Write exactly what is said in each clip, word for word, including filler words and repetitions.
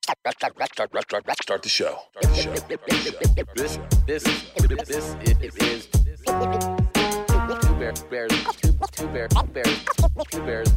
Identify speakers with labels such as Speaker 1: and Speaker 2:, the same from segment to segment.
Speaker 1: Start the show. Start the show.
Speaker 2: This, this, this is two bears, bears, two, two bears, bears, two bears,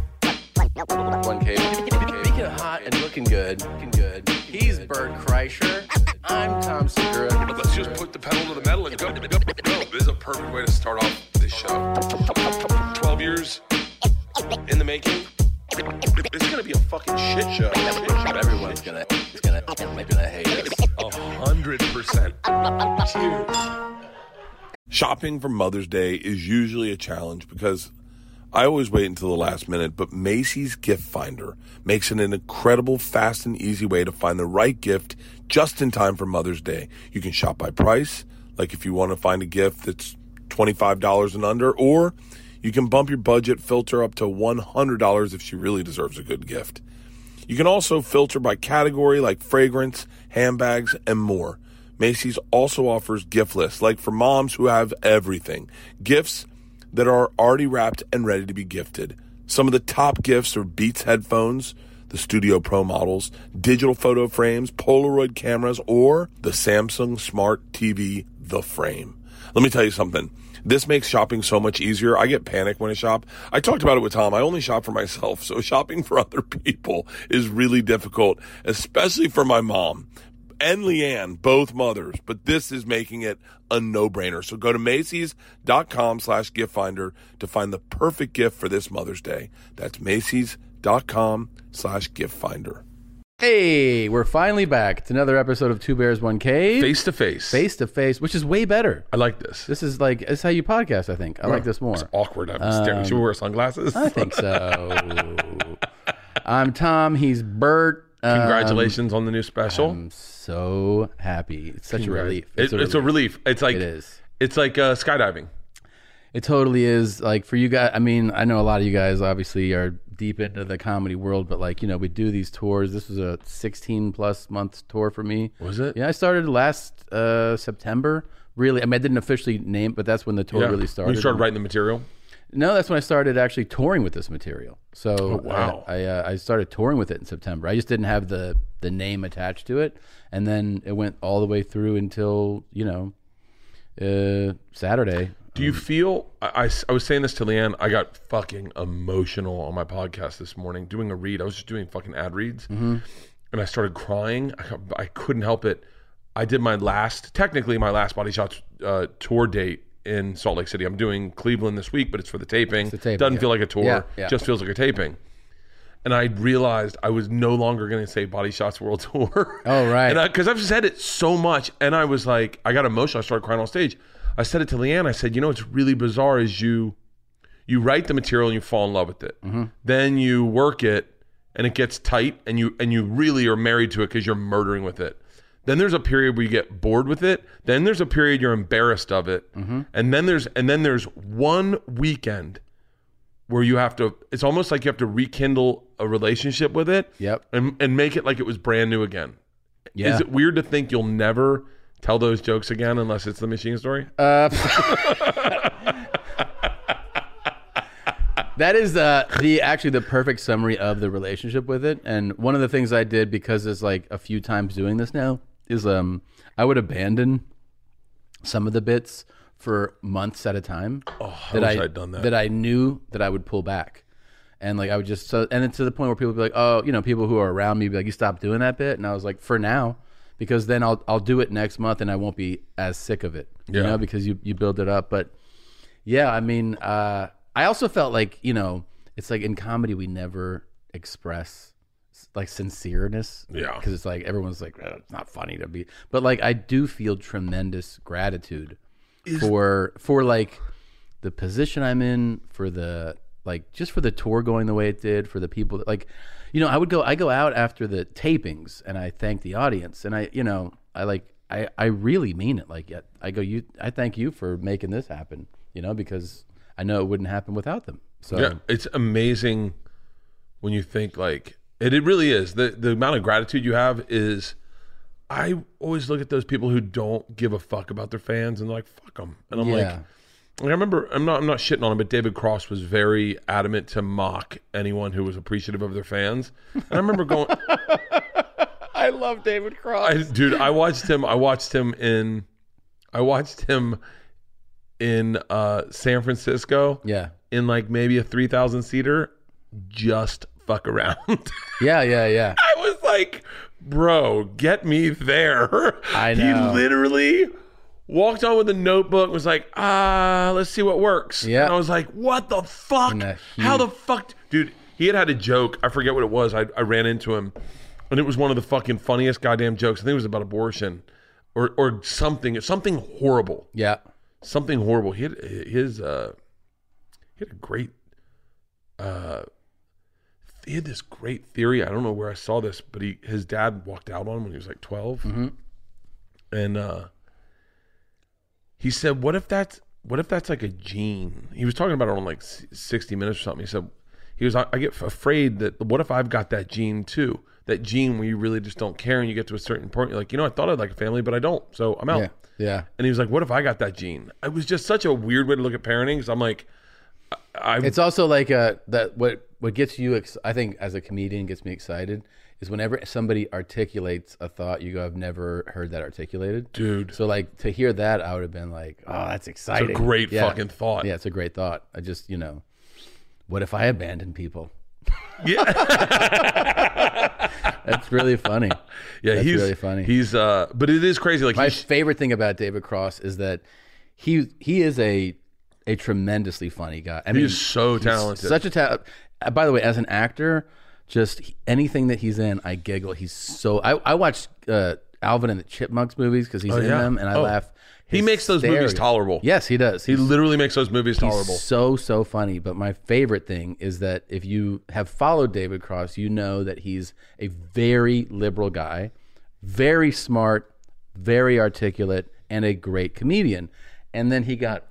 Speaker 2: one cave. Speaking of hot and looking good, looking good. He's Bert Kreischer. I'm Tom Segura.
Speaker 1: Let's just put the pedal to the metal and go. go, go. This is a perfect way to start off this show. Twelve years in the making. It's gonna be a fucking shit show.
Speaker 2: Everyone's gonna, is gonna, gonna hate us.
Speaker 1: A hundred percent. Cheers. Shopping for Mother's Day is usually a challenge because I always wait until the last minute, but Macy's Gift Finder makes it an incredible, fast, and easy way to find the right gift just in time for Mother's Day. You can shop by price, like if you want to find a gift that's twenty-five dollars and under, or you can bump your budget filter up to one hundred dollars if she really deserves a good gift. You can also filter by category like fragrance, handbags, and more. Macy's also offers gift lists, like for moms who have everything. Gifts that are already wrapped and ready to be gifted. Some of the top gifts are Beats headphones, the Studio Pro models, digital photo frames, Polaroid cameras, or the Samsung Smart T V, The Frame. Let me tell you something. This makes shopping so much easier. I get panicked when I shop. I talked about it with Tom. I only shop for myself, so shopping for other people is really difficult, especially for my mom and Leanne, both mothers. But this is making it a no-brainer. So go to Macy's.com slash gift finder to find the perfect gift for this Mother's Day. That's Macy's.com slash gift finder.
Speaker 3: Hey, we're finally back. It's another episode of Two Bears, One Cave.
Speaker 1: Face to face.
Speaker 3: Face to face, which is way better.
Speaker 1: I like this.
Speaker 3: This is like, it's how you podcast, I think. I
Speaker 1: yeah,
Speaker 3: like this more.
Speaker 1: It's awkward. I'm um, staring. Should we wear sunglasses?
Speaker 3: I think so. I'm Tom. He's Bert.
Speaker 1: Congratulations
Speaker 3: um,
Speaker 1: on the new special.
Speaker 3: I'm so happy. It's such
Speaker 1: Congrats.
Speaker 3: a relief.
Speaker 1: It's, it, a, it's relief. a relief. It's like,
Speaker 3: it is.
Speaker 1: It's like uh, skydiving.
Speaker 3: It totally is. Like for you guys, I mean, I know a lot of you guys obviously are deep into the comedy world, but like, you know, we do these tours. This was a sixteen plus month tour for me.
Speaker 1: Was it?
Speaker 3: Yeah, I started last uh, September. Really, I mean, I didn't officially name, but that's when the tour
Speaker 1: yeah.
Speaker 3: really started.
Speaker 1: When you started writing the material?
Speaker 3: No, that's when I started actually touring with this material. So
Speaker 1: oh, wow.
Speaker 3: I I, uh, I started touring with it in September. I just didn't have the the name attached to it, and then it went all the way through until, you know, uh, Saturday.
Speaker 1: Do you feel, I, I, I was saying this to Leanne, I got fucking emotional on my podcast this morning doing a read. I was just doing fucking ad reads, mm-hmm. and I started crying. I, I couldn't help it. I did my last, technically my last Body Shots uh, tour date in Salt Lake City. I'm doing Cleveland this week, but it's for the taping.
Speaker 3: It's the taping
Speaker 1: Doesn't
Speaker 3: yeah.
Speaker 1: feel like a tour,
Speaker 3: yeah, yeah.
Speaker 1: just feels like a taping. And I realized I was no longer going to say Body Shots World Tour.
Speaker 3: Oh, right.
Speaker 1: Because I've said it so much, and I was like, I got emotional. I started crying on stage. I said it to Leanne. I said, you know, what's really bizarre is you you write the material and you fall in love with it. Mm-hmm. Then you work it and it gets tight and you and you really are married to it because you're murdering with it. Then there's a period where you get bored with it. Then there's a period you're embarrassed of it. Mm-hmm. And then there's and then there's one weekend where you have to, it's almost like you have to rekindle a relationship with it.
Speaker 3: Yep.
Speaker 1: And and make it like it was brand new again.
Speaker 3: Yeah.
Speaker 1: Is it weird to think you'll never tell those jokes again unless it's the Machine Story?
Speaker 3: Uh, that is uh, the actually the perfect summary of the relationship with it. And one of the things I did, because it's like a few times doing this now, is um I would abandon some of the bits for months at a time.
Speaker 1: Oh, I
Speaker 3: that
Speaker 1: wish
Speaker 3: I,
Speaker 1: I'd done that.
Speaker 3: That I knew that I would pull back. And like I would just, so, and it's to the point where people would be like, oh, you know, people who are around me be like, you stopped doing that bit? And I was like, for now. Because then I'll I'll do it next month and I won't be as sick of it, you
Speaker 1: yeah.
Speaker 3: know, because you, you build it up. But yeah, I mean, uh, I also felt like, you know, it's like in comedy we never express like sincereness.
Speaker 1: Yeah.
Speaker 3: Because it's like everyone's like, oh, it's not funny to be. But like I do feel tremendous gratitude Is... for for like the position I'm in, for the like just for the tour going the way it did, for the people that like. You know, I would go, I go out after the tapings and I thank the audience and I, you know, I like, I, I really mean it. Like, I go, you, I thank you for making this happen, you know, because I know it wouldn't happen without them. So
Speaker 1: yeah, it's amazing when you think like, it, it really is. The, the amount of gratitude you have is, I always look at those people who don't give a fuck about their fans and they're like, fuck them. And I'm
Speaker 3: yeah.
Speaker 1: like, I remember, I'm not I'm not shitting on him, but David Cross was very adamant to mock anyone who was appreciative of their fans. And I remember going...
Speaker 3: I I love David Cross.
Speaker 1: I, dude, I watched him. I watched him in. I watched him in uh, San Francisco.
Speaker 3: Yeah.
Speaker 1: In like maybe a three thousand seater, just fuck around.
Speaker 3: Yeah, yeah, yeah.
Speaker 1: I was like, bro, get me there.
Speaker 3: I know.
Speaker 1: He literally walked on with a notebook, was like, ah, let's see what works.
Speaker 3: Yeah.
Speaker 1: And I was like, what the fuck?
Speaker 3: And a
Speaker 1: How
Speaker 3: huge-
Speaker 1: the fuck? Dude, he had had a joke. I forget what it was. I, I ran into him, and it was one of the fucking funniest goddamn jokes. I think it was about abortion or or something. Something horrible.
Speaker 3: Yeah.
Speaker 1: Something horrible. He had his, uh, he had a great, uh, he had this great theory. I don't know where I saw this, but he his dad walked out on him when he was like twelve.
Speaker 3: Mm-hmm.
Speaker 1: And uh, he said, what if that's, what if that's like a gene? He was talking about it on like sixty minutes or something. He said, he was, I, I get afraid that what if I've got that gene too? That gene where you really just don't care and you get to a certain point, you're like, you know, I thought I'd like a family, but I don't. So I'm out.
Speaker 3: Yeah. Yeah.
Speaker 1: And he was like, what if I got that gene? It was just such a weird way to look at parenting. Because I'm like, I, I
Speaker 3: It's also like uh that what what gets you ex- I think as a comedian gets me excited is whenever somebody articulates a thought you go, I've never heard that articulated.
Speaker 1: Dude.
Speaker 3: So like to hear that I would have been like, oh, that's exciting.
Speaker 1: It's a great
Speaker 3: Yeah.
Speaker 1: fucking thought.
Speaker 3: Yeah, it's a great thought. I just, you know, what if I abandon people?
Speaker 1: Yeah.
Speaker 3: That's really funny.
Speaker 1: Yeah,
Speaker 3: That's
Speaker 1: he's
Speaker 3: really funny.
Speaker 1: He's uh but it is crazy. Like
Speaker 3: My
Speaker 1: he's,
Speaker 3: favorite thing about David Cross is that he he is a a tremendously funny guy. I mean,
Speaker 1: he's so talented.
Speaker 3: Such a talent. By the way, as an actor, just he- anything that he's in, I giggle. He's so. I I watched uh, Alvin and the Chipmunks movies because he's
Speaker 1: Oh,
Speaker 3: in
Speaker 1: yeah.
Speaker 3: them, and I
Speaker 1: Oh.
Speaker 3: laugh.
Speaker 1: He makes those movies
Speaker 3: hysterically.
Speaker 1: tolerable.
Speaker 3: Yes, he does.
Speaker 1: He
Speaker 3: He's,
Speaker 1: literally makes those movies
Speaker 3: he's
Speaker 1: tolerable.
Speaker 3: so so funny. But my favorite thing is that if you have followed David Cross, you know that he's a very liberal guy, very smart, very articulate, and a great comedian. And then he got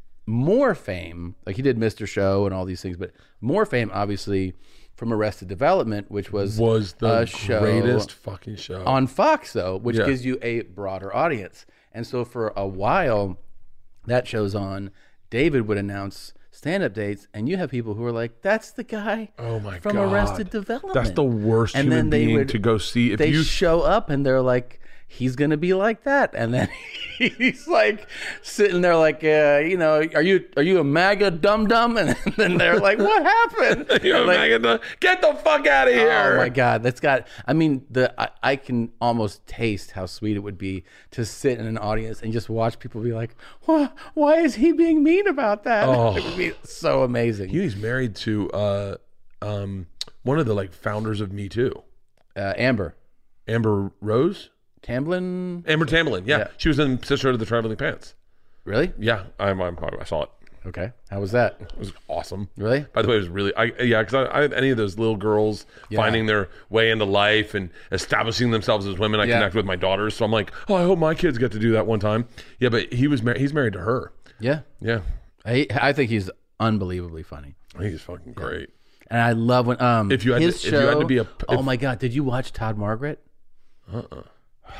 Speaker 3: more fame, like he did Mister Show and all these things, but more fame obviously from Arrested Development, which was
Speaker 1: Was the
Speaker 3: a show
Speaker 1: greatest fucking show.
Speaker 3: on Fox, though, which
Speaker 1: Yeah.
Speaker 3: gives you a broader audience. And so for a while, that show's on. David would announce stand-up dates, and you have people who are like, "That's the guy
Speaker 1: Oh my
Speaker 3: from
Speaker 1: God.
Speaker 3: Arrested Development."
Speaker 1: That's the worst
Speaker 3: And
Speaker 1: human
Speaker 3: then they
Speaker 1: being
Speaker 3: would-
Speaker 1: to go see. If
Speaker 3: They
Speaker 1: you
Speaker 3: show up and they're like, he's gonna be like that, and then he's like sitting there like, uh, you know, are you are you a MAGA dum dum? And then they're like, what happened?
Speaker 1: You're
Speaker 3: Like,
Speaker 1: like, the, get the fuck out of here.
Speaker 3: oh my god, that's got. I mean, the I, I can almost taste how sweet it would be to sit in an audience and just watch people be like, why, why is he being mean about that?
Speaker 1: Oh.
Speaker 3: It would be so amazing.
Speaker 1: He's married to uh, um, one of the like founders of Me Too,
Speaker 3: Uh, Amber
Speaker 1: Amber Rose,
Speaker 3: Tamblyn,
Speaker 1: Amber Tamblyn. Yeah,
Speaker 3: Yeah.
Speaker 1: she was in Sisterhood of the Traveling Pants.
Speaker 3: really?
Speaker 1: Yeah, I, I, I saw it.
Speaker 3: Okay, how was that?
Speaker 1: It was awesome.
Speaker 3: Really?
Speaker 1: By the way, it was really, I, yeah, because I, I, any of those little girls finding their way into life and establishing themselves as women, I
Speaker 3: Yeah.
Speaker 1: connect with my daughters. So I'm like, oh, I hope my kids get to do that one time. Yeah, but he was, mar- he's married to her.
Speaker 3: Yeah,
Speaker 1: Yeah,
Speaker 3: I I think he's unbelievably funny.
Speaker 1: he's fucking great.
Speaker 3: And I love when um
Speaker 1: If you had
Speaker 3: his
Speaker 1: to- if
Speaker 3: show.
Speaker 1: you had to be a-
Speaker 3: oh
Speaker 1: if-
Speaker 3: my god, did you watch Todd Margaret? Uh uh Oh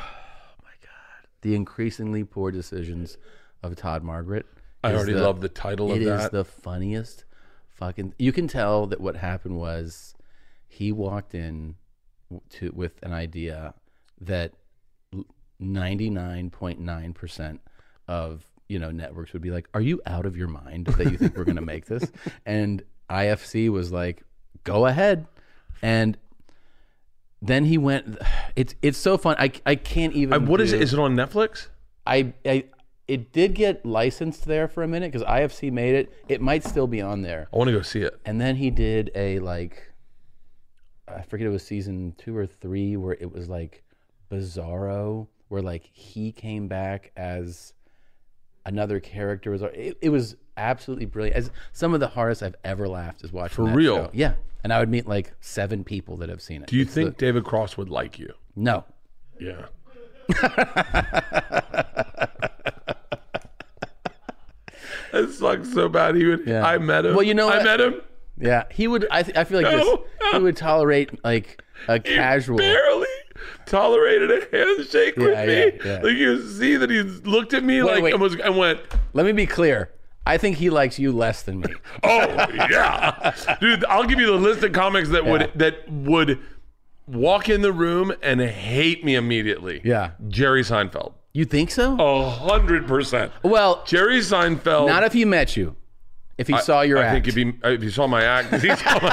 Speaker 3: my god, the increasingly poor decisions of Todd Margaret.
Speaker 1: I
Speaker 3: is
Speaker 1: already
Speaker 3: the-
Speaker 1: love the title of
Speaker 3: It is
Speaker 1: that.
Speaker 3: the funniest fucking. You can tell that what happened was he walked in to with an idea that ninety-nine point nine percent of you know networks would be like, "Are you out of your mind that you think we're going to make this?" And I F C was like, "Go ahead," and then he went. It's it's so fun. I I can't even.
Speaker 1: Uh, what is
Speaker 3: do-
Speaker 1: it? Is it on Netflix?
Speaker 3: I I. It did get licensed there for a minute because I F C made it. It might still be on there.
Speaker 1: I want to go see it.
Speaker 3: And then he did a like, I forget it was season two or three where it was like Bizarro, where like he came back as another character. Was it, it was absolutely brilliant. As some of the hardest I've ever laughed is watching
Speaker 1: For
Speaker 3: that
Speaker 1: real?
Speaker 3: show. Yeah, and I would meet like seven people that have seen it.
Speaker 1: Do you
Speaker 3: It's
Speaker 1: think
Speaker 3: the-
Speaker 1: David Cross would like you?
Speaker 3: no?
Speaker 1: Yeah. That sucks so bad. He would.
Speaker 3: Yeah.
Speaker 1: I met him.
Speaker 3: Well, you know
Speaker 1: I
Speaker 3: what?
Speaker 1: met him.
Speaker 3: Yeah, he would. I th- I feel like
Speaker 1: No,
Speaker 3: this.
Speaker 1: no.
Speaker 3: He would tolerate like a
Speaker 1: He
Speaker 3: casual.
Speaker 1: barely tolerated a handshake with
Speaker 3: Yeah,
Speaker 1: me.
Speaker 3: yeah, yeah.
Speaker 1: Like you see that he looked at me
Speaker 3: Wait,
Speaker 1: like
Speaker 3: wait.
Speaker 1: and was and went,
Speaker 3: Let me be clear. I think he likes you less than me.
Speaker 1: "Oh yeah, dude." I'll give you the list of comics that
Speaker 3: Yeah.
Speaker 1: would that would walk in the room and hate me immediately.
Speaker 3: Yeah.
Speaker 1: Jerry Seinfeld.
Speaker 3: You think so?
Speaker 1: A hundred percent.
Speaker 3: Well,
Speaker 1: Jerry Seinfeld.
Speaker 3: not if he met you. If he saw your
Speaker 1: I
Speaker 3: act.
Speaker 1: think if he, if he saw my act, if he saw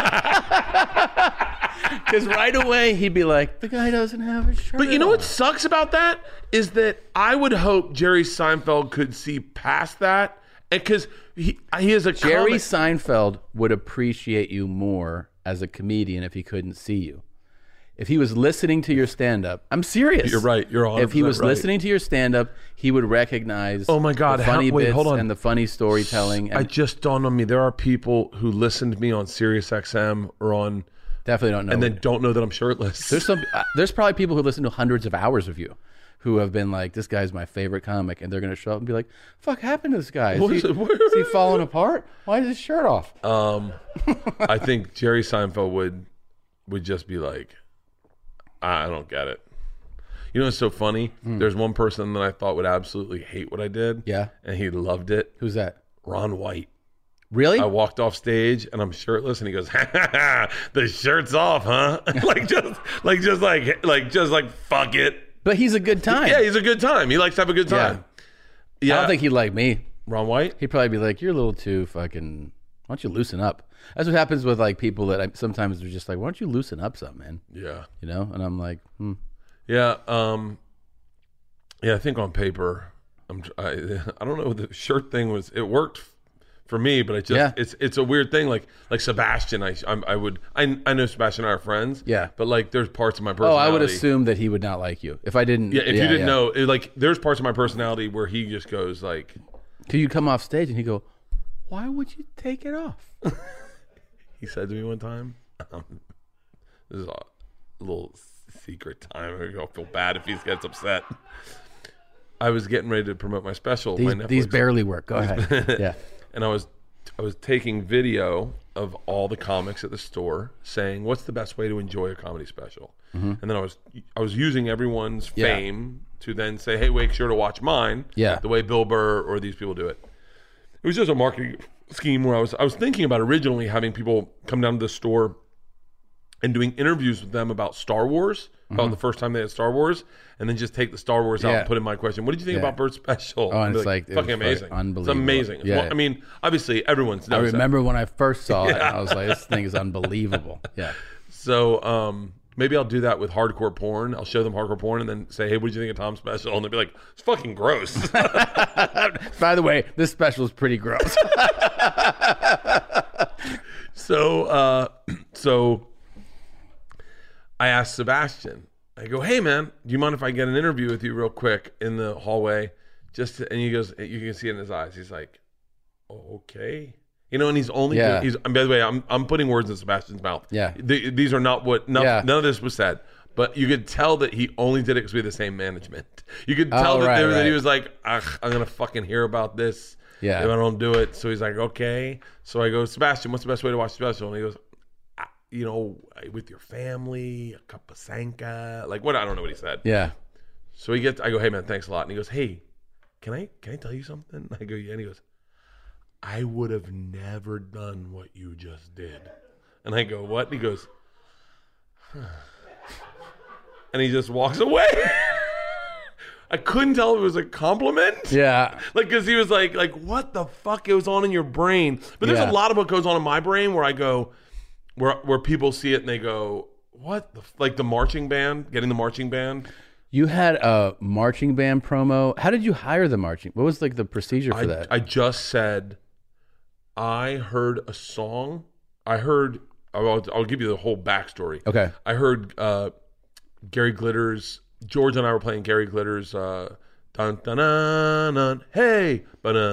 Speaker 1: my
Speaker 3: Because right away he'd be like, the guy doesn't have a shirt.
Speaker 1: But you know
Speaker 3: on.
Speaker 1: what sucks about that is that I would hope Jerry Seinfeld could see past that, and because he he is a
Speaker 3: Jerry
Speaker 1: comic.
Speaker 3: Seinfeld would appreciate you more as a comedian if he couldn't see you. If he was listening to your stand-up, I'm serious.
Speaker 1: You're right. You're
Speaker 3: If he
Speaker 1: one hundred percent
Speaker 3: was
Speaker 1: right.
Speaker 3: listening to your stand-up, he would recognize
Speaker 1: Oh my God,
Speaker 3: the
Speaker 1: how-
Speaker 3: funny
Speaker 1: wait,
Speaker 3: bits
Speaker 1: hold on.
Speaker 3: and the funny storytelling.
Speaker 1: I
Speaker 3: And
Speaker 1: just dawned on me there are people who listen to me on Sirius X M or on,
Speaker 3: definitely don't know.
Speaker 1: and then don't know that I'm shirtless.
Speaker 3: There's some. Uh, there's probably people who listen to hundreds of hours of you, who have been like, "This guy's my favorite comic," and they're gonna show up and be like, "Fuck happened to this guy? Is,
Speaker 1: What
Speaker 3: he,
Speaker 1: is it?
Speaker 3: is he falling apart? Why is his shirt off?"
Speaker 1: Um, I think Jerry Seinfeld would would just be like, I don't get it. You know what's so funny? There's one person that I thought would absolutely hate what I did.
Speaker 3: Yeah.
Speaker 1: And he loved it.
Speaker 3: Who's that?
Speaker 1: Ron White.
Speaker 3: Really?
Speaker 1: I walked off stage and I'm shirtless and he goes, ha, ha, ha, the shirt's off, huh? like just like just like like just like fuck it.
Speaker 3: but he's a good time.
Speaker 1: Yeah, he's a good time. He likes to have a good time. Yeah.
Speaker 3: I don't think he'd like me.
Speaker 1: Ron White?
Speaker 3: He'd probably be like, "You're a little too fucking. Why don't you loosen up?" That's what happens with like people that I sometimes they're just like, "Why don't you loosen up some, man?"
Speaker 1: Yeah.
Speaker 3: You know, and I'm like, hmm.
Speaker 1: Yeah, um yeah, I think on paper I'm I, I don't know, the shirt thing was it worked for me, but it just
Speaker 3: Yeah.
Speaker 1: it's it's a weird thing like like Sebastian I I'm, I would I I know Sebastian and I are friends.
Speaker 3: Yeah.
Speaker 1: But like there's parts of my
Speaker 3: Oh,
Speaker 1: personality.
Speaker 3: I would assume that he would not like you if I didn't.
Speaker 1: Yeah, if you didn't
Speaker 3: yeah.
Speaker 1: know, it, like there's parts of my personality where he just goes like
Speaker 3: Could you come off stage and he go, "Why would you take it off?"
Speaker 1: he said to me one time, um, this is a little secret time. I don't feel bad if he gets upset. I was getting ready to promote my special.
Speaker 3: These,
Speaker 1: my Netflix,
Speaker 3: these barely work. Go ahead. Yeah.
Speaker 1: and I was I was taking video of all the comics at the store, saying what's the best way to enjoy a comedy special. And then I was I was using everyone's
Speaker 3: Mm-hmm. Yeah.
Speaker 1: fame to then say, hey, make sure to watch mine.
Speaker 3: Yeah.
Speaker 1: The way Bill Burr or these people do it. It was just a marketing scheme where I was I was thinking about originally having people come down to the store and doing interviews with them about Star Wars, about the first time they had Star Wars, and then just take the Star Wars out
Speaker 3: Mm-hmm. Yeah.
Speaker 1: and put in my question. What did you think
Speaker 3: Yeah.
Speaker 1: about Bert's special?
Speaker 3: Oh, and
Speaker 1: be
Speaker 3: it's like- it
Speaker 1: fucking
Speaker 3: was, like,
Speaker 1: amazing.
Speaker 3: unbelievable.
Speaker 1: It's amazing.
Speaker 3: Yeah.
Speaker 1: Well, I mean, obviously everyone's
Speaker 3: I
Speaker 1: knows that.
Speaker 3: remember when I first saw it, and I was like, "This thing is unbelievable." Yeah.
Speaker 1: So um, maybe I'll do that with hardcore porn. I'll show them hardcore porn and then say, hey, what did you think of Tom's special? And they'll be like, it's fucking gross.
Speaker 3: By the way, this special is pretty gross.
Speaker 1: So, uh, so I asked Sebastian, I go, hey man, do you mind if I get an interview with you real quick in the hallway? Just to, and he goes, you can see it in his eyes. He's like, oh, okay. You know, and he's only,
Speaker 3: Yeah.
Speaker 1: doing, he's, and by the way, I'm, I'm putting words in Sebastian's mouth.
Speaker 3: Yeah.
Speaker 1: The, these are not what, no,
Speaker 3: Yeah.
Speaker 1: none of this was said, but you could tell that he only did it because we had the same management. You could tell
Speaker 3: Oh,
Speaker 1: that,
Speaker 3: right,
Speaker 1: there, that he
Speaker 3: right.
Speaker 1: was like, ugh, I'm going to fucking hear about this.
Speaker 3: Yeah.
Speaker 1: If I don't do it. So he's like, okay. So I go, Sebastian, what's the best way to watch the special? And he goes, "Ah, you know, with your family, a cup of Sanka. Like, what? I don't know what he said.
Speaker 3: Yeah.
Speaker 1: So he gets, I go, hey, man, thanks a lot. And he goes, hey, can I can I tell you something? I go, yeah. And he goes, I would have never done what you just did. And I go, what? And he goes, huh. And he just walks away. I couldn't tell if it was a compliment.
Speaker 3: Yeah.
Speaker 1: Like, because he was like, like, what the fuck goes on in your brain? But there's
Speaker 3: Yeah.
Speaker 1: a lot of what goes on in my brain where I go, where where people see it and they go, what? The f-? Like the marching band, getting the marching band.
Speaker 3: You had a marching band promo. How did you hire the marching? What was like the procedure for
Speaker 1: I,
Speaker 3: that?
Speaker 1: I just said, I heard a song. I heard, I'll, I'll give you the whole backstory.
Speaker 3: Okay.
Speaker 1: I heard uh, Gary Glitter's, George and I were playing Gary Glitter's uh, dun dun dun dun, hey,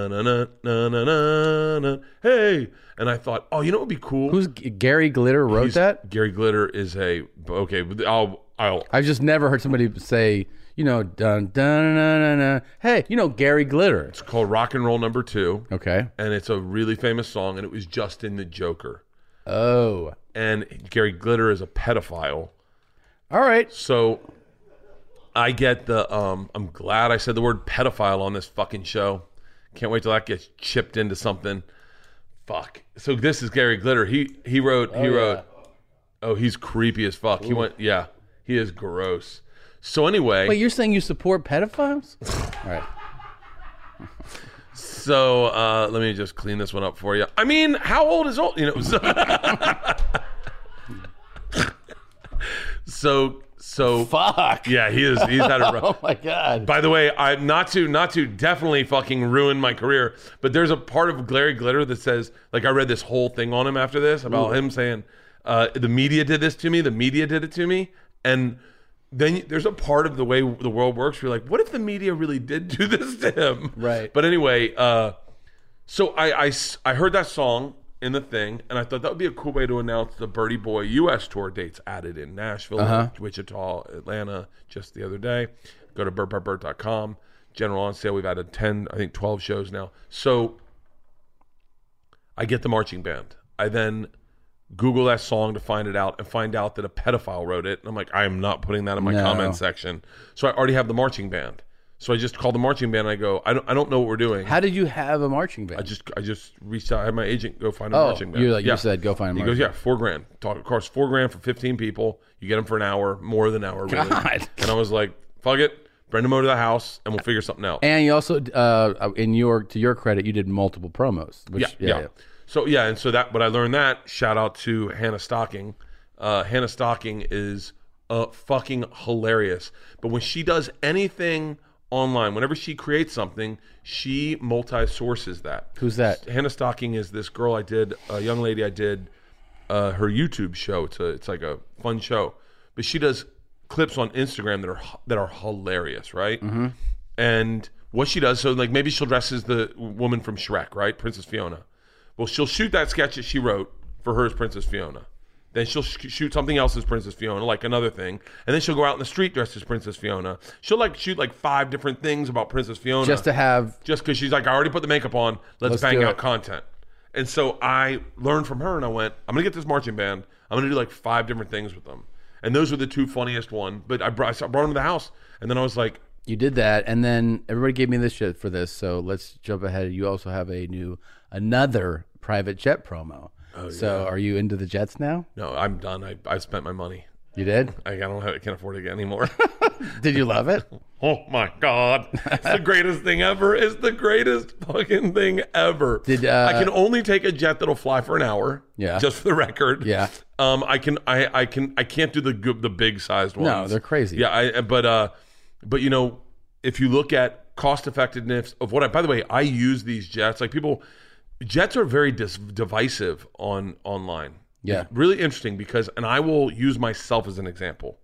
Speaker 1: ba-dun-dun-dun-dun-dun-dun, hey. And I thought, oh, you know what would be cool?
Speaker 3: Who's Gary Glitter wrote
Speaker 1: He's-
Speaker 3: that?
Speaker 1: Gary Glitter is a, okay, I'll, I'll,
Speaker 3: I've just never heard somebody say, you know, dun dun dun dun dun. Hey, you know Gary Glitter.
Speaker 1: it's called Rock and Roll Number Two.
Speaker 3: Okay.
Speaker 1: And it's a really famous song, and it was Justin the Joker.
Speaker 3: Oh.
Speaker 1: And Gary Glitter is a pedophile.
Speaker 3: All right.
Speaker 1: So I get the, um, I'm glad I said the word pedophile on this fucking show. Can't wait till that gets chipped into something. Fuck. So this is Gary Glitter. He he wrote, he
Speaker 3: Oh,
Speaker 1: wrote, Oh, he's creepy as fuck. Ooh. He went, yeah, he is gross. So anyway.
Speaker 3: Wait, you're saying you support pedophiles? All right.
Speaker 1: So uh, let me just clean this one up for you. I mean, how old is old? You know. So so, so
Speaker 3: fuck.
Speaker 1: Yeah, he is. He's had a rough.
Speaker 3: Oh my god.
Speaker 1: By the way, I'm not to not to definitely fucking ruin my career, but there's a part of Larry Glitter that says, like, I read this whole thing on him after this about Ooh. him saying, uh, the media did this to me. The media did it to me, and. Then there's a part of the way the world works where you're like, what if the media really did do this to him?
Speaker 3: Right.
Speaker 1: But anyway, uh, so I, I, I heard that song in the thing, and I thought that would be a cool way to announce the Birdie Boy U S tour dates added in Nashville, uh-huh. Wichita, Atlanta just the other day. Go to bert bert bert dot com. General on sale. We've added ten, I think twelve shows now. So I get the marching band. I then Google that song to find it out and find out that a pedophile wrote it. And I'm like, I am not putting that in my no. comment section. So I already have the marching band. So I just called the marching band and I go, I don't I don't know what we're doing.
Speaker 3: How did you have a marching band?
Speaker 1: I just I just reached out. I had my agent go find a
Speaker 3: oh,
Speaker 1: marching band.
Speaker 3: You like yeah. you said go find a
Speaker 1: he
Speaker 3: marching
Speaker 1: band. He goes, yeah, four grand. Talk, of course, four grand for fifteen people. You get them for an hour, more than an hour, really.
Speaker 3: God.
Speaker 1: And I was like, fuck it. Bring them over to the house and we'll figure something out.
Speaker 3: And you also, uh, in your to your credit, you did multiple promos. Which,
Speaker 1: yeah, yeah. yeah. yeah. So yeah, and so that, but I learned that. Shout out to Hannah Stocking. Uh, Hannah Stocking is uh, fucking hilarious. But when she does anything online, whenever she creates something, she multi-sources that.
Speaker 3: Who's that?
Speaker 1: Hannah Stocking is this girl I did, a young lady I did uh, her YouTube show. It's a, it's like a fun show, but she does clips on Instagram that are that are hilarious, right?
Speaker 3: Mm-hmm.
Speaker 1: And what she does, so like maybe she'll dress as the woman from Shrek, right? Princess Fiona. Well, she'll shoot that sketch that she wrote for her as Princess Fiona. Then she'll sh- shoot something else as Princess Fiona, like another thing. And then she'll go out in the street dressed as Princess Fiona. She'll like shoot like five different things about Princess Fiona.
Speaker 3: Just to have...
Speaker 1: Just because she's like, I already put the makeup on. Let's, let's bang out it. content. And so I learned from her and I went, I'm going to get this marching band. I'm going to do like five different things with them. And those were the two funniest one. But I brought, I brought them to the house. And then I was like...
Speaker 3: You did that. And then everybody gave me this shit for this. So let's jump ahead. You also have a new... Another private jet promo. Oh, so yeah. Are you into the jets now?
Speaker 1: No, I'm done. I I spent my money.
Speaker 3: You did?
Speaker 1: I, I don't have, I can't afford it anymore.
Speaker 3: Did you love it?
Speaker 1: Oh my God. It's the greatest thing ever. It's the greatest fucking thing ever. Did uh, I can only take a jet that'll fly for an hour.
Speaker 3: Yeah.
Speaker 1: Just for the record.
Speaker 3: Yeah.
Speaker 1: Um I can I I can I can't do the the big sized ones.
Speaker 3: No, they're crazy.
Speaker 1: Yeah, I but uh but you know, if you look at cost effectiveness of what I by the way, I use these jets like people Jets are very dis- divisive on online.
Speaker 3: Yeah.
Speaker 1: It's really interesting because, and I will use myself as an example.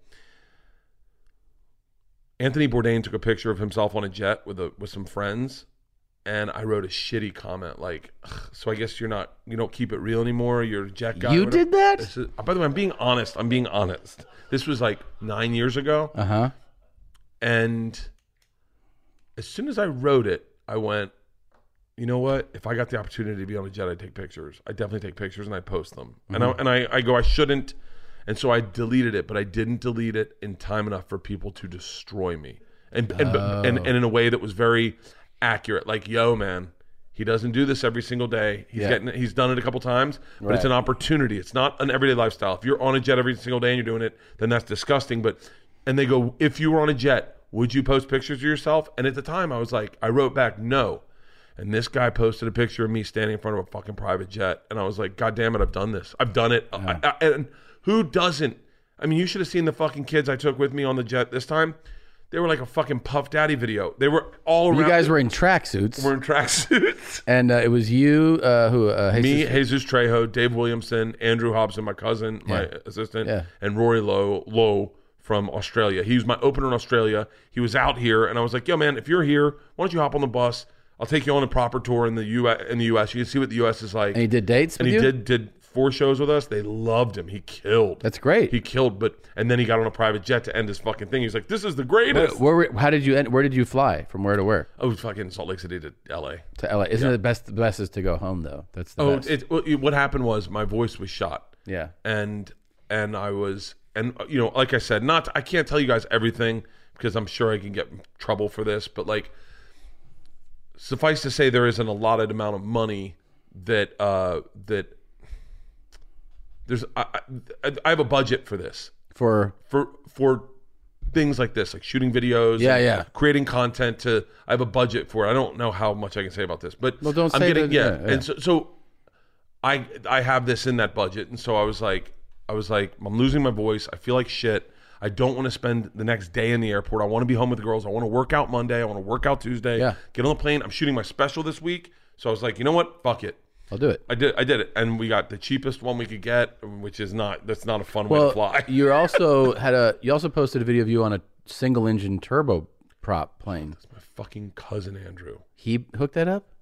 Speaker 1: Anthony Bourdain took a picture of himself on a jet with a with some friends, and I wrote a shitty comment like, so I guess you're not, you don't keep it real anymore. You're a jet guy.
Speaker 3: You did that?
Speaker 1: Is, by the way, I'm being honest. I'm being honest. This was like nine years ago.
Speaker 3: Uh-huh.
Speaker 1: And as soon as I wrote it, I went, you know what? If I got the opportunity to be on a jet, I'd take pictures. I definitely take pictures and I post them. Mm-hmm. And I and I, I go, I shouldn't. And so I deleted it, but I didn't delete it in time enough for people to destroy me. And and,
Speaker 3: Oh.
Speaker 1: and, and in a way that was very accurate. Like, yo, man, he doesn't do this every single day. He's
Speaker 3: Yeah.
Speaker 1: getting he's done it a couple times, but
Speaker 3: Right.
Speaker 1: it's an opportunity. It's not an everyday lifestyle. If you're on a jet every single day and you're doing it, then that's disgusting. But and they go, if you were on a jet, would you post pictures of yourself? And at the time I was like, I wrote back, no. And this guy posted a picture of me standing in front of a fucking private jet. And I was like, God damn it, I've done this. I've done it.
Speaker 3: Yeah.
Speaker 1: I, I, and who doesn't? I mean, you should have seen the fucking kids I took with me on the jet this time. They were like a fucking Puff Daddy video. They were all around.
Speaker 3: You guys were in tracksuits.
Speaker 1: We're in tracksuits.
Speaker 3: And uh, it was you, uh, who? Uh, Jesus.
Speaker 1: Me, Jesus Trejo, Dave Williamson, Andrew Hobson, my cousin, my
Speaker 3: Yeah.
Speaker 1: assistant,
Speaker 3: Yeah.
Speaker 1: and Rory Lowe, Lowe from Australia. He was my opener in Australia. He was out here, and I was like, yo, man, if you're here, why don't you hop on the bus? I'll take you on a proper tour in the U S. In the U S, you can see what the U S is like.
Speaker 3: And he did dates
Speaker 1: and
Speaker 3: with
Speaker 1: he
Speaker 3: you?
Speaker 1: did did four shows with us. They loved him. He killed.
Speaker 3: That's great.
Speaker 1: He killed. But and then he got on a private jet to end his fucking thing. He's like, this is the greatest.
Speaker 3: Where, where, how did you end, where did you fly? From where to where?
Speaker 1: Oh, fucking Salt Lake City to L A.
Speaker 3: To L A. Isn't
Speaker 1: Yeah.
Speaker 3: it the best? The best is to go home though. That's the
Speaker 1: Oh,
Speaker 3: best.
Speaker 1: it, well, it- what happened was my voice was shot.
Speaker 3: Yeah.
Speaker 1: and and I was and you know, like I said, not I can't tell you guys everything because I'm sure I can get in trouble for this, but like suffice to say, there isn't a allotted amount of money that uh, that there's I, I, I have a budget for this
Speaker 3: For
Speaker 1: for for things like this, like shooting videos,
Speaker 3: Yeah,
Speaker 1: and
Speaker 3: yeah.
Speaker 1: creating content. To I have a budget for it. I don't know how much I can say about this, but
Speaker 3: Well, don't
Speaker 1: I'm
Speaker 3: say
Speaker 1: getting
Speaker 3: that-
Speaker 1: yeah.
Speaker 3: yeah, yeah.
Speaker 1: And so, so I I have this in that budget, and so I was like I was like I'm losing my voice. I feel like shit. I don't want to spend the next day in the airport. I want to be home with the girls. I want to work out Monday. I want to work out Tuesday.
Speaker 3: Yeah.
Speaker 1: Get on the plane. I'm shooting my special this week. So I was like, you know what? Fuck it.
Speaker 3: I'll do it.
Speaker 1: I did I did it. And we got the cheapest one we could get, which is not that's not a fun way
Speaker 3: Well,
Speaker 1: to fly.
Speaker 3: you also had a you also posted a video of you on a single engine turbo prop plane.
Speaker 1: My fucking cousin Andrew.
Speaker 3: He hooked that up?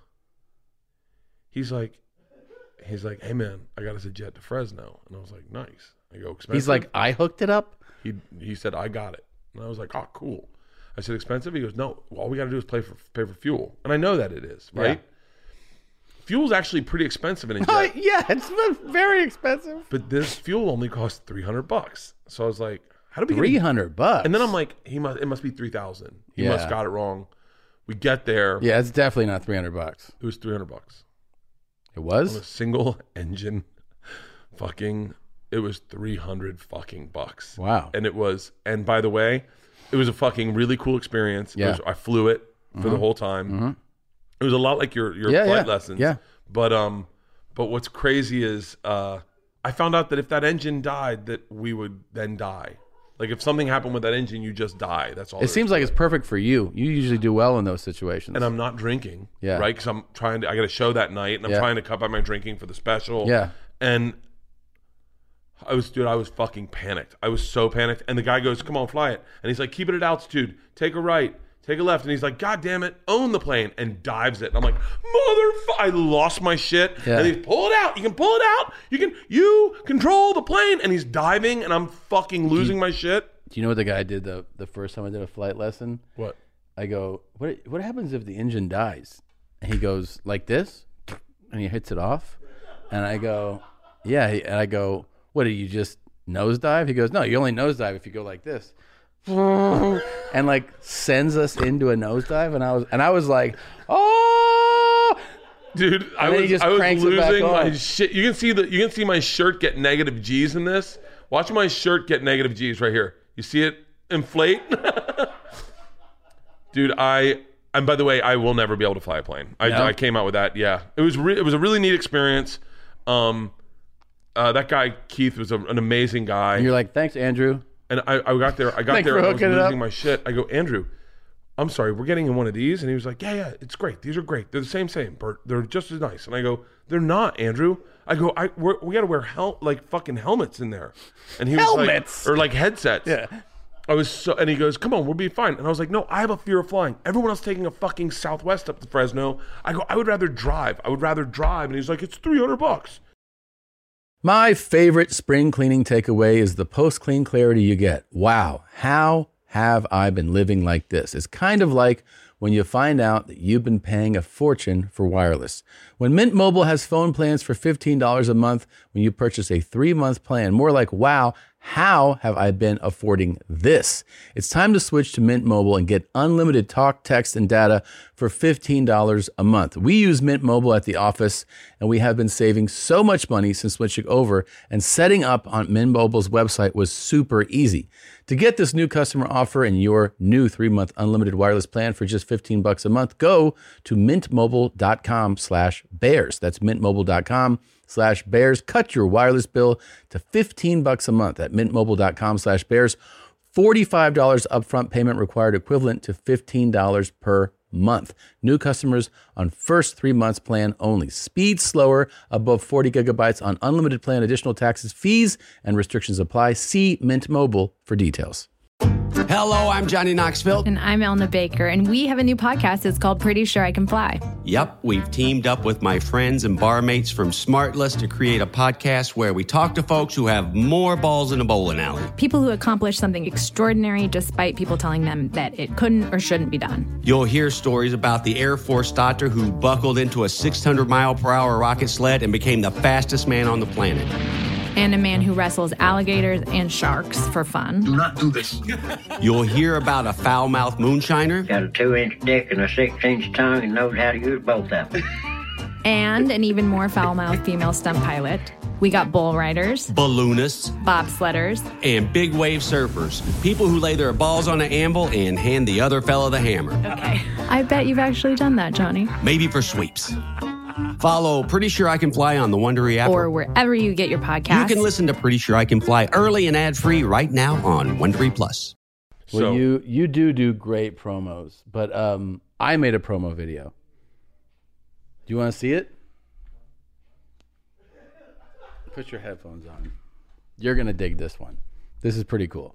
Speaker 1: He's like he's like, hey man, I got us a jet to Fresno. And I was like, nice. I go, expensive?
Speaker 3: He's like, I hooked it up?
Speaker 1: He he said, I got it. And I was like, oh, cool. I said, expensive? He goes, no, all we got to do is pay for pay for fuel. And I know that it is, right? Yeah. Fuel's actually pretty expensive in a jet.
Speaker 3: Yeah, it's very expensive.
Speaker 1: But this fuel only costs three hundred bucks. So I was like, how do we get
Speaker 3: three hundred bucks?
Speaker 1: And then I'm like, he must it must be three thousand. He
Speaker 3: Yeah.
Speaker 1: must got it wrong. We get there.
Speaker 3: Yeah, it's definitely not three hundred bucks.
Speaker 1: It was three hundred bucks.
Speaker 3: It
Speaker 1: On a
Speaker 3: was?
Speaker 1: single engine fucking it was three hundred fucking bucks.
Speaker 3: Wow.
Speaker 1: And it was and by the way, it was a fucking really cool experience. It
Speaker 3: Yeah.
Speaker 1: was, I flew it for
Speaker 3: Mm-hmm.
Speaker 1: the whole time.
Speaker 3: Mm-hmm.
Speaker 1: It was a lot like your your
Speaker 3: Yeah,
Speaker 1: flight
Speaker 3: yeah.
Speaker 1: lessons.
Speaker 3: Yeah.
Speaker 1: But um but what's crazy is uh I found out that if that engine died that we would then die. Like if something happened with that engine, you just die. That's all.
Speaker 3: It seems like it's perfect for you. You usually do well in those situations.
Speaker 1: And I'm not drinking,
Speaker 3: Yeah.
Speaker 1: right? Because I'm trying to. I got a show that night, and I'm
Speaker 3: Yeah.
Speaker 1: trying to cut back my drinking for the special.
Speaker 3: Yeah.
Speaker 1: And I was, dude, I was fucking panicked. I was so panicked. And the guy goes, "Come on, fly it." And he's like, "Keep it at altitude. Take a right. Take a left." And he's like, "God damn it, own the plane," and dives it. And I'm like, "Motherfucker!" I lost my shit.
Speaker 3: Yeah.
Speaker 1: And he's pull it out. You can pull it out. You can. You control the plane. And he's diving, and I'm fucking losing my shit.
Speaker 3: Do you know what the guy did the, the first time I did a flight lesson?
Speaker 1: What?
Speaker 3: I go, what what happens if the engine dies? And he goes, like this? And he hits it off. And I go, yeah. And I go, what, do you just nosedive? He goes, no, you only nosedive if you go like this. And like sends us into a nosedive. And I was and I was like, oh,
Speaker 1: Dude, I
Speaker 3: then he
Speaker 1: was,
Speaker 3: just
Speaker 1: I was
Speaker 3: cranks it back
Speaker 1: losing my
Speaker 3: on.
Speaker 1: shit. You can see the you can see my shirt get negative G's in this. Watch my shirt get negative G's right here. You see it inflate? Dude, I and by the way, I will never be able to fly a plane. I,
Speaker 3: No?
Speaker 1: I came out with that. Yeah, it was re- it was a really neat experience. Um, uh, that guy Keith was a, an amazing guy.
Speaker 3: and you're like, thanks, Andrew.
Speaker 1: And I, I got there. I got
Speaker 3: Thanks
Speaker 1: there.
Speaker 3: for
Speaker 1: And I was
Speaker 3: hooking it
Speaker 1: losing
Speaker 3: up.
Speaker 1: my shit. I go, Andrew, I'm sorry. We're getting in one of these, and he was like, Yeah, yeah, it's great. These are great. They're the same, same. Bert, they're just as nice. And I go, They're not, Andrew. I go, I we're, we got to wear hel- like fucking helmets in there. And he was
Speaker 3: Helmets?
Speaker 1: like, or like headsets.
Speaker 3: Yeah.
Speaker 1: I was so, and he goes, Come on, we'll be fine. And I was like, No, I have a fear of flying. Everyone else taking a fucking Southwest up to Fresno. I go, I would rather drive. I would rather drive. And he's like, It's three hundred bucks.
Speaker 3: My favorite spring cleaning takeaway is the post-clean clarity you get. Wow, how have I been living like this? It's kind of like when you find out that you've been paying a fortune for wireless. When Mint Mobile has phone plans for fifteen dollars a month when you purchase a three-month plan, more like, wow, how have I been affording this? It's time to switch to Mint Mobile and get unlimited talk, text, and data for fifteen dollars a month. We use Mint Mobile at the office, and we have been saving so much money since switching over, and setting up on Mint Mobile's website was super easy. To get this new customer offer and your new three-month unlimited wireless plan for just fifteen bucks a month, go to mintmobile.com slash bears. That's mintmobile.com slash bears. Cut your wireless bill to fifteen bucks a month at mintmobile.com slash bears. forty-five dollars upfront payment required, equivalent to fifteen dollars per month. New customers on first three months plan only. Speed slower above forty gigabytes on unlimited plan. Additional taxes, fees, and restrictions apply. See Mint Mobile for details.
Speaker 4: Hello, I'm Johnny Knoxville.
Speaker 5: And I'm Elna Baker, and we have a new podcast. It's called Pretty Sure I Can Fly.
Speaker 4: Yep, we've teamed up with my friends and barmates from Smartless to create a podcast where we talk to folks who have more balls in a bowling alley.
Speaker 5: People who accomplish something extraordinary despite people telling them that it couldn't or shouldn't be done.
Speaker 4: You'll hear stories about the Air Force doctor who buckled into a six hundred mile per hour rocket sled and became the fastest man on the planet.
Speaker 5: And a man who wrestles alligators and sharks for fun.
Speaker 6: Do not do this.
Speaker 4: You'll hear about a foul-mouthed moonshiner.
Speaker 6: Got a two-inch dick and a six-inch tongue and knows how to use both of them.
Speaker 5: And an even more foul-mouthed female stunt pilot. We got bull riders,
Speaker 4: balloonists,
Speaker 5: bobsledders,
Speaker 4: and big wave surfers. People who lay their balls on an anvil and hand the other fella the hammer.
Speaker 5: Okay. I bet you've actually done that, Johnny.
Speaker 4: Maybe for sweeps. Follow Pretty Sure I Can Fly on the Wondery app.
Speaker 5: Or wherever you get your podcasts.
Speaker 4: You can listen to Pretty Sure I Can Fly early and ad-free right now on Wondery Plus.
Speaker 3: Well,
Speaker 1: So-
Speaker 3: you you do do great promos, but um, I made a promo video. Do you want to see it? Put your headphones on. You're gonna dig this one. This is pretty cool.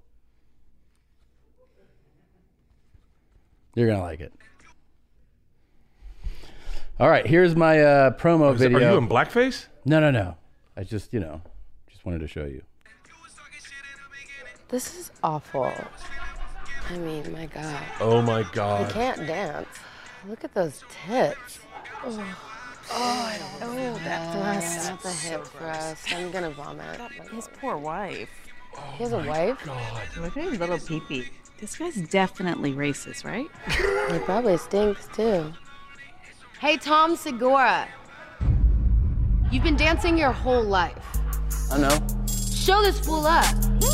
Speaker 3: You're gonna like it. All right, here's my uh, promo
Speaker 1: Is it-
Speaker 3: video.
Speaker 1: Are you in blackface?
Speaker 3: No, no, no. I just, you know, just wanted to show you.
Speaker 7: This is awful. I mean, my God.
Speaker 1: Oh my
Speaker 7: I
Speaker 1: God.
Speaker 7: can't dance. Look at those tits. Oh, oh I don't know. That's, that's a hip thrust. I'm gonna vomit.
Speaker 8: His poor wife.
Speaker 7: He has a wife?
Speaker 8: Look at his little peepee. This guy's definitely racist, right?
Speaker 7: He probably stinks too. Hey, Tom Segura. You've been dancing your whole life.
Speaker 3: I know.
Speaker 7: Show this fool up.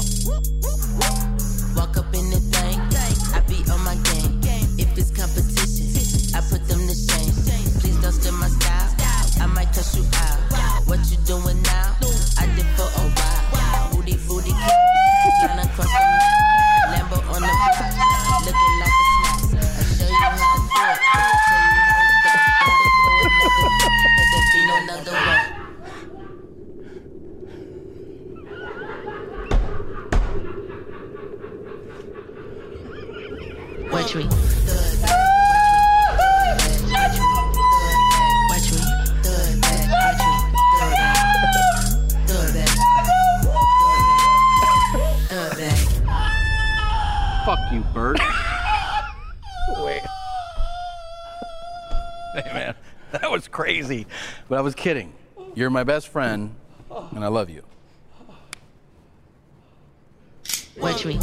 Speaker 9: Walk up in the thing, I be on my game. If it's competition, I put them to shame. Please don't steal my style, I might cuss you out. What you doing now? I did for a while. Booty, booty, trying to cross the line. Lambo on the block, looking like a snack. I show you how to do it, show you how it's done. But there be no another one. Watch me.
Speaker 3: Fuck you, Bert. Wait. Hey, man. That was crazy. But I was kidding. You're my best friend, and I love you.
Speaker 9: Watch me.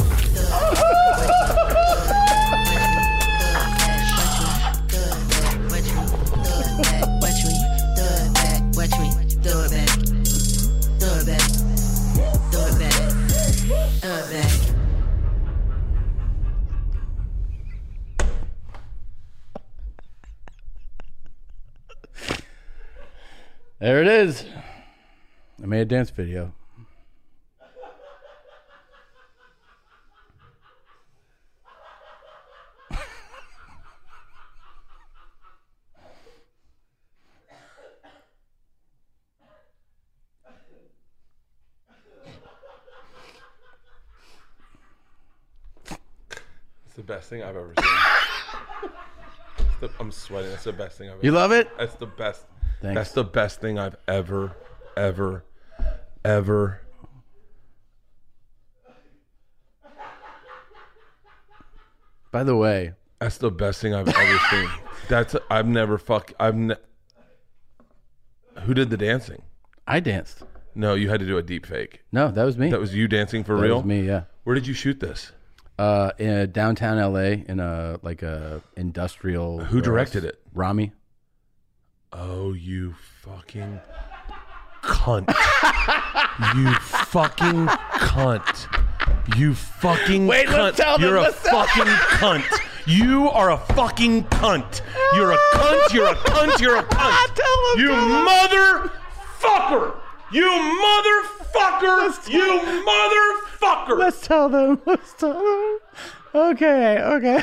Speaker 3: There it is. I made a dance video.
Speaker 1: It's the best thing I've ever seen. It's the- I'm sweating. That's the best thing I've ever
Speaker 3: You love it?
Speaker 1: That's the best.
Speaker 3: Thanks.
Speaker 1: That's the best thing I've ever, ever, ever.
Speaker 3: By the way,
Speaker 1: That's the best thing I've ever seen. That's I've never fuck. I've ne- Who did the dancing?
Speaker 3: I danced.
Speaker 1: No, you had to do a deep fake.
Speaker 3: No, that was me.
Speaker 1: That was you dancing for
Speaker 3: That
Speaker 1: real?
Speaker 3: was me, yeah.
Speaker 1: Where did you shoot this?
Speaker 3: Uh, in downtown L A in a like a industrial.
Speaker 1: Who directed it?
Speaker 3: Rami.
Speaker 1: Oh, you fucking cunt. You fucking cunt. You fucking
Speaker 3: Wait,
Speaker 1: cunt.
Speaker 3: let's tell them,
Speaker 1: You're a
Speaker 3: let's tell
Speaker 1: fucking cunt. You are a fucking cunt. You're a cunt. You're a cunt. You're a cunt.
Speaker 3: Tell them,
Speaker 1: You
Speaker 3: tell them.
Speaker 1: motherfucker. You motherfucker. You motherfucker.
Speaker 3: Let's tell them. Let's tell them. Okay, okay.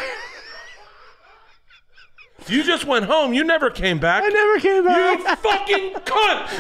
Speaker 1: You just went home. You never came back.
Speaker 3: I never came back.
Speaker 1: You fucking cunt.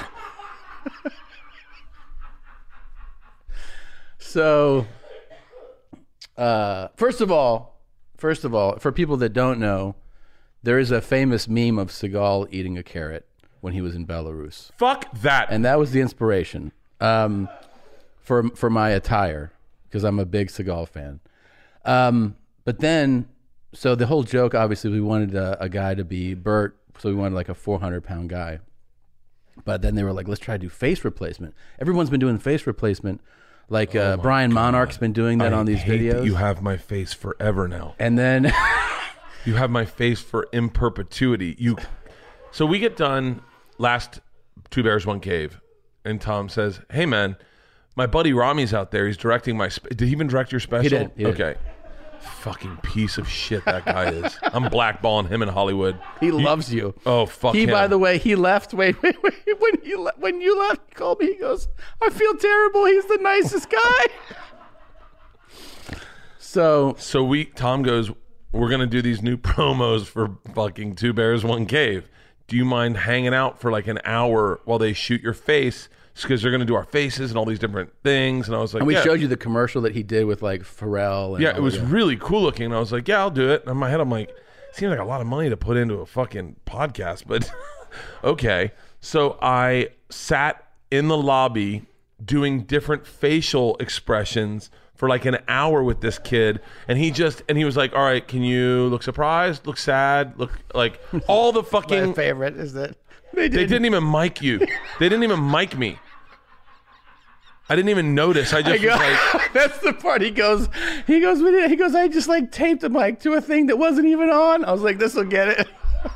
Speaker 3: So, uh, first of all, first of all, for people that don't know, there is a famous meme of Seagal eating a carrot when he was in Belarus,
Speaker 1: Fuck that.
Speaker 3: and that was the inspiration um, for for my attire because I'm a big Seagal fan. Um, but then, so the whole joke, obviously, we wanted a, a guy to be Bert, so we wanted like a four hundred pound guy. But then they were like, let's try to do face replacement. Everyone's been doing face replacement. Like uh, Brian Monarch's been doing that
Speaker 1: I
Speaker 3: on these
Speaker 1: hate
Speaker 3: videos.
Speaker 1: that you have my face forever now.
Speaker 3: And then
Speaker 1: You have my face for in perpetuity. You. So we get done last Two Bears, One Cave, and Tom says, "Hey man, my buddy Rami's out there. He's directing my. Spe- did he even direct your special?
Speaker 3: He did. He did.
Speaker 1: Okay. Fucking piece of shit that guy is. I'm blackballing him in Hollywood.
Speaker 3: He, he loves you.
Speaker 1: Oh fuck
Speaker 3: he,
Speaker 1: him.
Speaker 3: By the way, he left. Wait, wait, wait. When he le- when you left, he called me. He goes, "I feel terrible. He's the nicest guy." so
Speaker 1: so we Tom goes, "We're gonna do these new promos for fucking Two Bears One Cave. Do you mind hanging out for like an hour while they shoot your face?" Because they're going to do our faces and all these different things. And I was like,
Speaker 3: and we
Speaker 1: yeah.
Speaker 3: showed you the commercial that he did with like Pharrell. And
Speaker 1: yeah,
Speaker 3: all
Speaker 1: it was
Speaker 3: that.
Speaker 1: really cool looking. And I was like, yeah, I'll do it. And in my head, I'm like, seems like a lot of money to put into a fucking podcast, but okay. So I sat in the lobby doing different facial expressions for like an hour with this kid. And he just, and he was like, all right, can you look surprised, look sad, look like all the fucking.
Speaker 3: My favorite is that
Speaker 1: they, they didn't even mic you. They didn't even mic me. I didn't even notice. I just I go, was like,
Speaker 3: that's the part. He goes, he goes, we did, he goes, I just like taped a mic to a thing that wasn't even on. I was like, this will get it.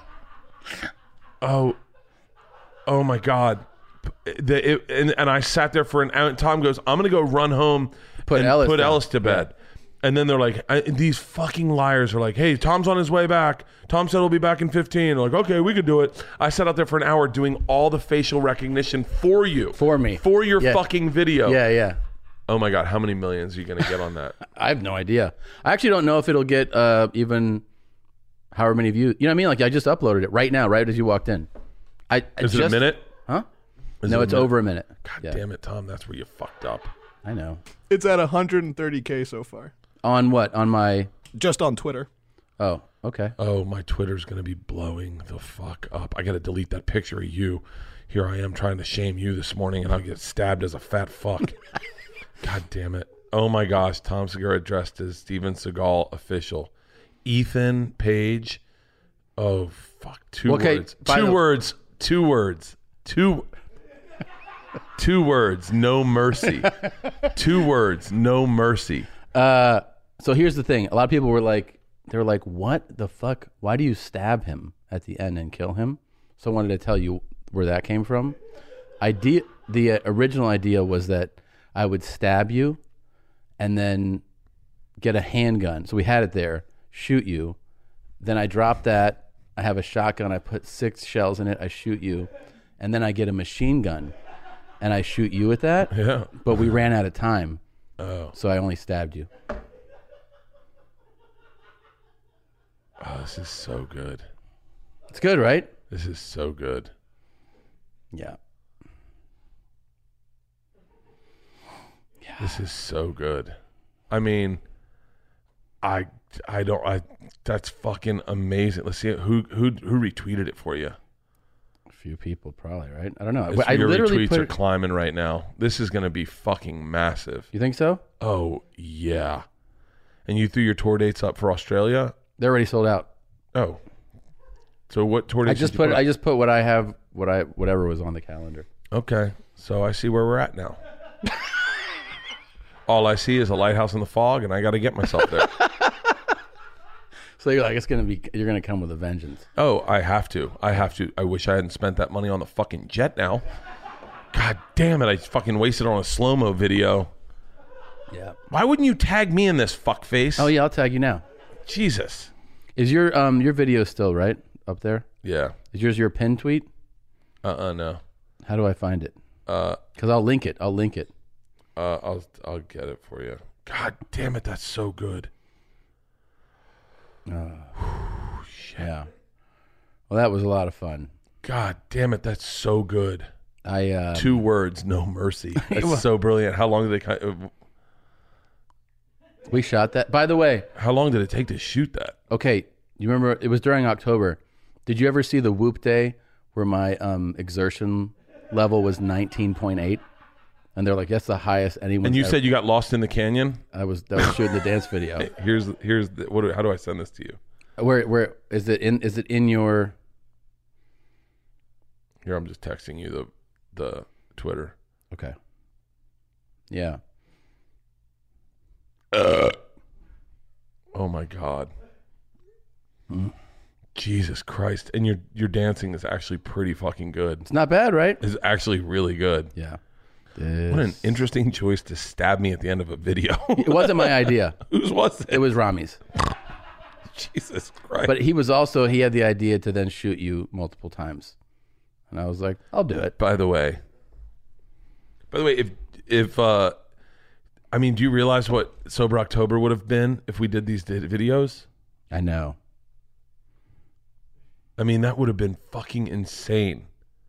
Speaker 1: oh, oh my God. The, it, and, and I sat there for an hour. And Tom goes, I'm going to go run home
Speaker 3: put
Speaker 1: and
Speaker 3: Ellis
Speaker 1: put
Speaker 3: down.
Speaker 1: Ellis to bed. Yeah. And then they're like, I, these fucking liars are like, hey, Tom's on his way back. Tom said he'll be back in fifteen. They're like, okay, we could do it. I sat out there for an hour doing all the facial recognition for you.
Speaker 3: For me.
Speaker 1: For your
Speaker 3: yeah.
Speaker 1: fucking video.
Speaker 3: Yeah, yeah.
Speaker 1: Oh my God, how many millions are you going to get on that?
Speaker 3: I have no idea. I actually don't know if it'll get uh, even however many views. You know what I mean? Like I just uploaded it right now, right as you walked in. I, I
Speaker 1: Is
Speaker 3: just,
Speaker 1: it a minute?
Speaker 3: Huh?
Speaker 1: Is
Speaker 3: no,
Speaker 1: it
Speaker 3: it's
Speaker 1: a minute?
Speaker 3: over a minute.
Speaker 1: God
Speaker 3: yeah.
Speaker 1: damn it, Tom. That's where you fucked up.
Speaker 3: I know.
Speaker 10: It's at one hundred thirty K so far.
Speaker 3: On what? On my...
Speaker 10: Just on Twitter.
Speaker 3: Oh, okay.
Speaker 1: Oh, my Twitter's going to be blowing the fuck up. I got to delete that picture of you. Here I am trying to shame you this morning, and I'll get stabbed as a fat fuck. God damn it. Oh, my gosh. Tom Segura dressed as Steven Seagal official. Ethan Page. Oh, fuck. Two
Speaker 3: okay,
Speaker 1: words. Two
Speaker 3: the...
Speaker 1: words. Two words. Two... Two words. No mercy. Two words. No mercy.
Speaker 3: Uh, so here's the thing. A lot of people were like, they were like, what the fuck? Why do you stab him at the end and kill him? So I wanted to tell you where that came from. Idea, the uh, original idea was that I would stab you and then get a handgun. So we had it there, shoot you. Then I drop that. I have a shotgun. I put six shells in it. I shoot you. And then I get a machine gun and I shoot you with that.
Speaker 1: Yeah.
Speaker 3: But we ran out of time.
Speaker 1: Oh.
Speaker 3: So I only stabbed you.
Speaker 1: Oh, this is so good.
Speaker 3: It's good, right?
Speaker 1: This is so good.
Speaker 3: Yeah.
Speaker 1: Yeah. This is so good. I mean, I I don't I that's fucking amazing. Let's see who who who retweeted it for you.
Speaker 3: A few people probably, right? I don't know.
Speaker 1: It's,
Speaker 3: I
Speaker 1: your
Speaker 3: literally
Speaker 1: retweets
Speaker 3: put
Speaker 1: are
Speaker 3: it...
Speaker 1: climbing right now. This is going to be fucking massive.
Speaker 3: You think so?
Speaker 1: Oh, yeah. And you threw your tour dates up for Australia?
Speaker 3: They're already sold out.
Speaker 1: Oh. So what tour dates
Speaker 3: I just
Speaker 1: did
Speaker 3: put,
Speaker 1: you put
Speaker 3: I just put what I have, what I whatever was on the calendar.
Speaker 1: Okay. So I see where we're at now. All I see is a lighthouse in the fog, and I got to get myself there.
Speaker 3: So you're like, it's gonna be, you're gonna come with a vengeance.
Speaker 1: Oh, I have to. I have to. I wish I hadn't spent that money on the fucking jet now. God damn it! I fucking wasted it on a slow mo video.
Speaker 3: Yeah.
Speaker 1: Why wouldn't you tag me in this fuckface?
Speaker 3: Oh yeah, I'll tag you now.
Speaker 1: Jesus.
Speaker 3: Is your um your video still right up there?
Speaker 1: Yeah.
Speaker 3: Is yours your pin tweet?
Speaker 1: Uh uh no.
Speaker 3: How do I find it?
Speaker 1: Uh,
Speaker 3: because I'll link it. I'll link it.
Speaker 1: Uh, I'll I'll get it for you. God damn it, that's so good.
Speaker 3: Uh, yeah. Well, that was a lot of fun.
Speaker 1: God damn it, that's so good.
Speaker 3: I uh,
Speaker 1: two words, no mercy. That's so brilliant. How long did they? Kind of,
Speaker 3: we shot that. By the way,
Speaker 1: how long did it take to shoot that?
Speaker 3: Okay, you remember it was during October. Did you ever see the Whoop Day where my um, exertion level was nineteen point eight? And they're like, that's the highest anyone.
Speaker 1: And you
Speaker 3: ever.
Speaker 1: said you got lost in the canyon?
Speaker 3: I was that was shooting the dance video.
Speaker 1: Here's here's the, what? Do, how do I send this to you?
Speaker 3: Where where is it in? Is it in your?
Speaker 1: Here, I'm just texting you the the Twitter.
Speaker 3: Okay. Yeah.
Speaker 1: Uh. Oh my God.
Speaker 3: Mm-hmm.
Speaker 1: Jesus Christ! And your your dancing is actually pretty fucking good.
Speaker 3: It's not bad, right?
Speaker 1: It's actually really good.
Speaker 3: Yeah. This.
Speaker 1: What an interesting choice to stab me at the end of a video.
Speaker 3: It wasn't my idea.
Speaker 1: Whose was it?
Speaker 3: It was Rami's.
Speaker 1: Jesus Christ.
Speaker 3: But he was also, he had the idea to then shoot you multiple times. And I was like, I'll do it.
Speaker 1: By the way, by the way, if, if, uh, I mean, do you realize what Sober October would have been if we did these videos?
Speaker 3: I know.
Speaker 1: I mean, that would have been fucking insane.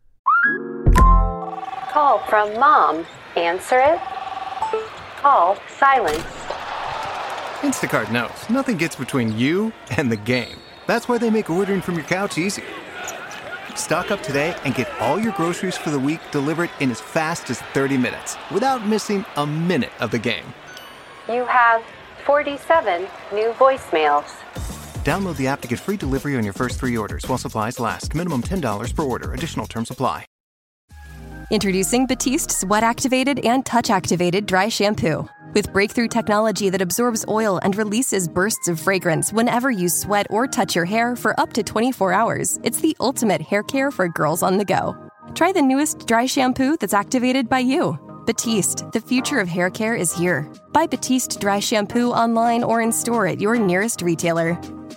Speaker 11: Call from mom. Answer it. Call silence.
Speaker 12: Instacart knows nothing gets between you and the game. That's why they make ordering from your couch easy. Stock up today and get all your groceries for the week delivered in as fast as thirty minutes without missing a minute of the game.
Speaker 11: You have forty-seven new voicemails.
Speaker 12: Download the app to get free delivery on your first three orders while supplies last. Minimum ten dollars per order. Additional terms apply.
Speaker 13: Introducing Batiste Sweat Activated and Touch Activated Dry Shampoo. With breakthrough technology that absorbs oil and releases bursts of fragrance whenever you sweat or touch your hair for up to twenty-four hours, it's the ultimate hair care for girls on the go. Try the newest dry shampoo that's activated by you. Batiste, the future of hair care is here. Buy Batiste Dry Shampoo online or in store at your nearest retailer.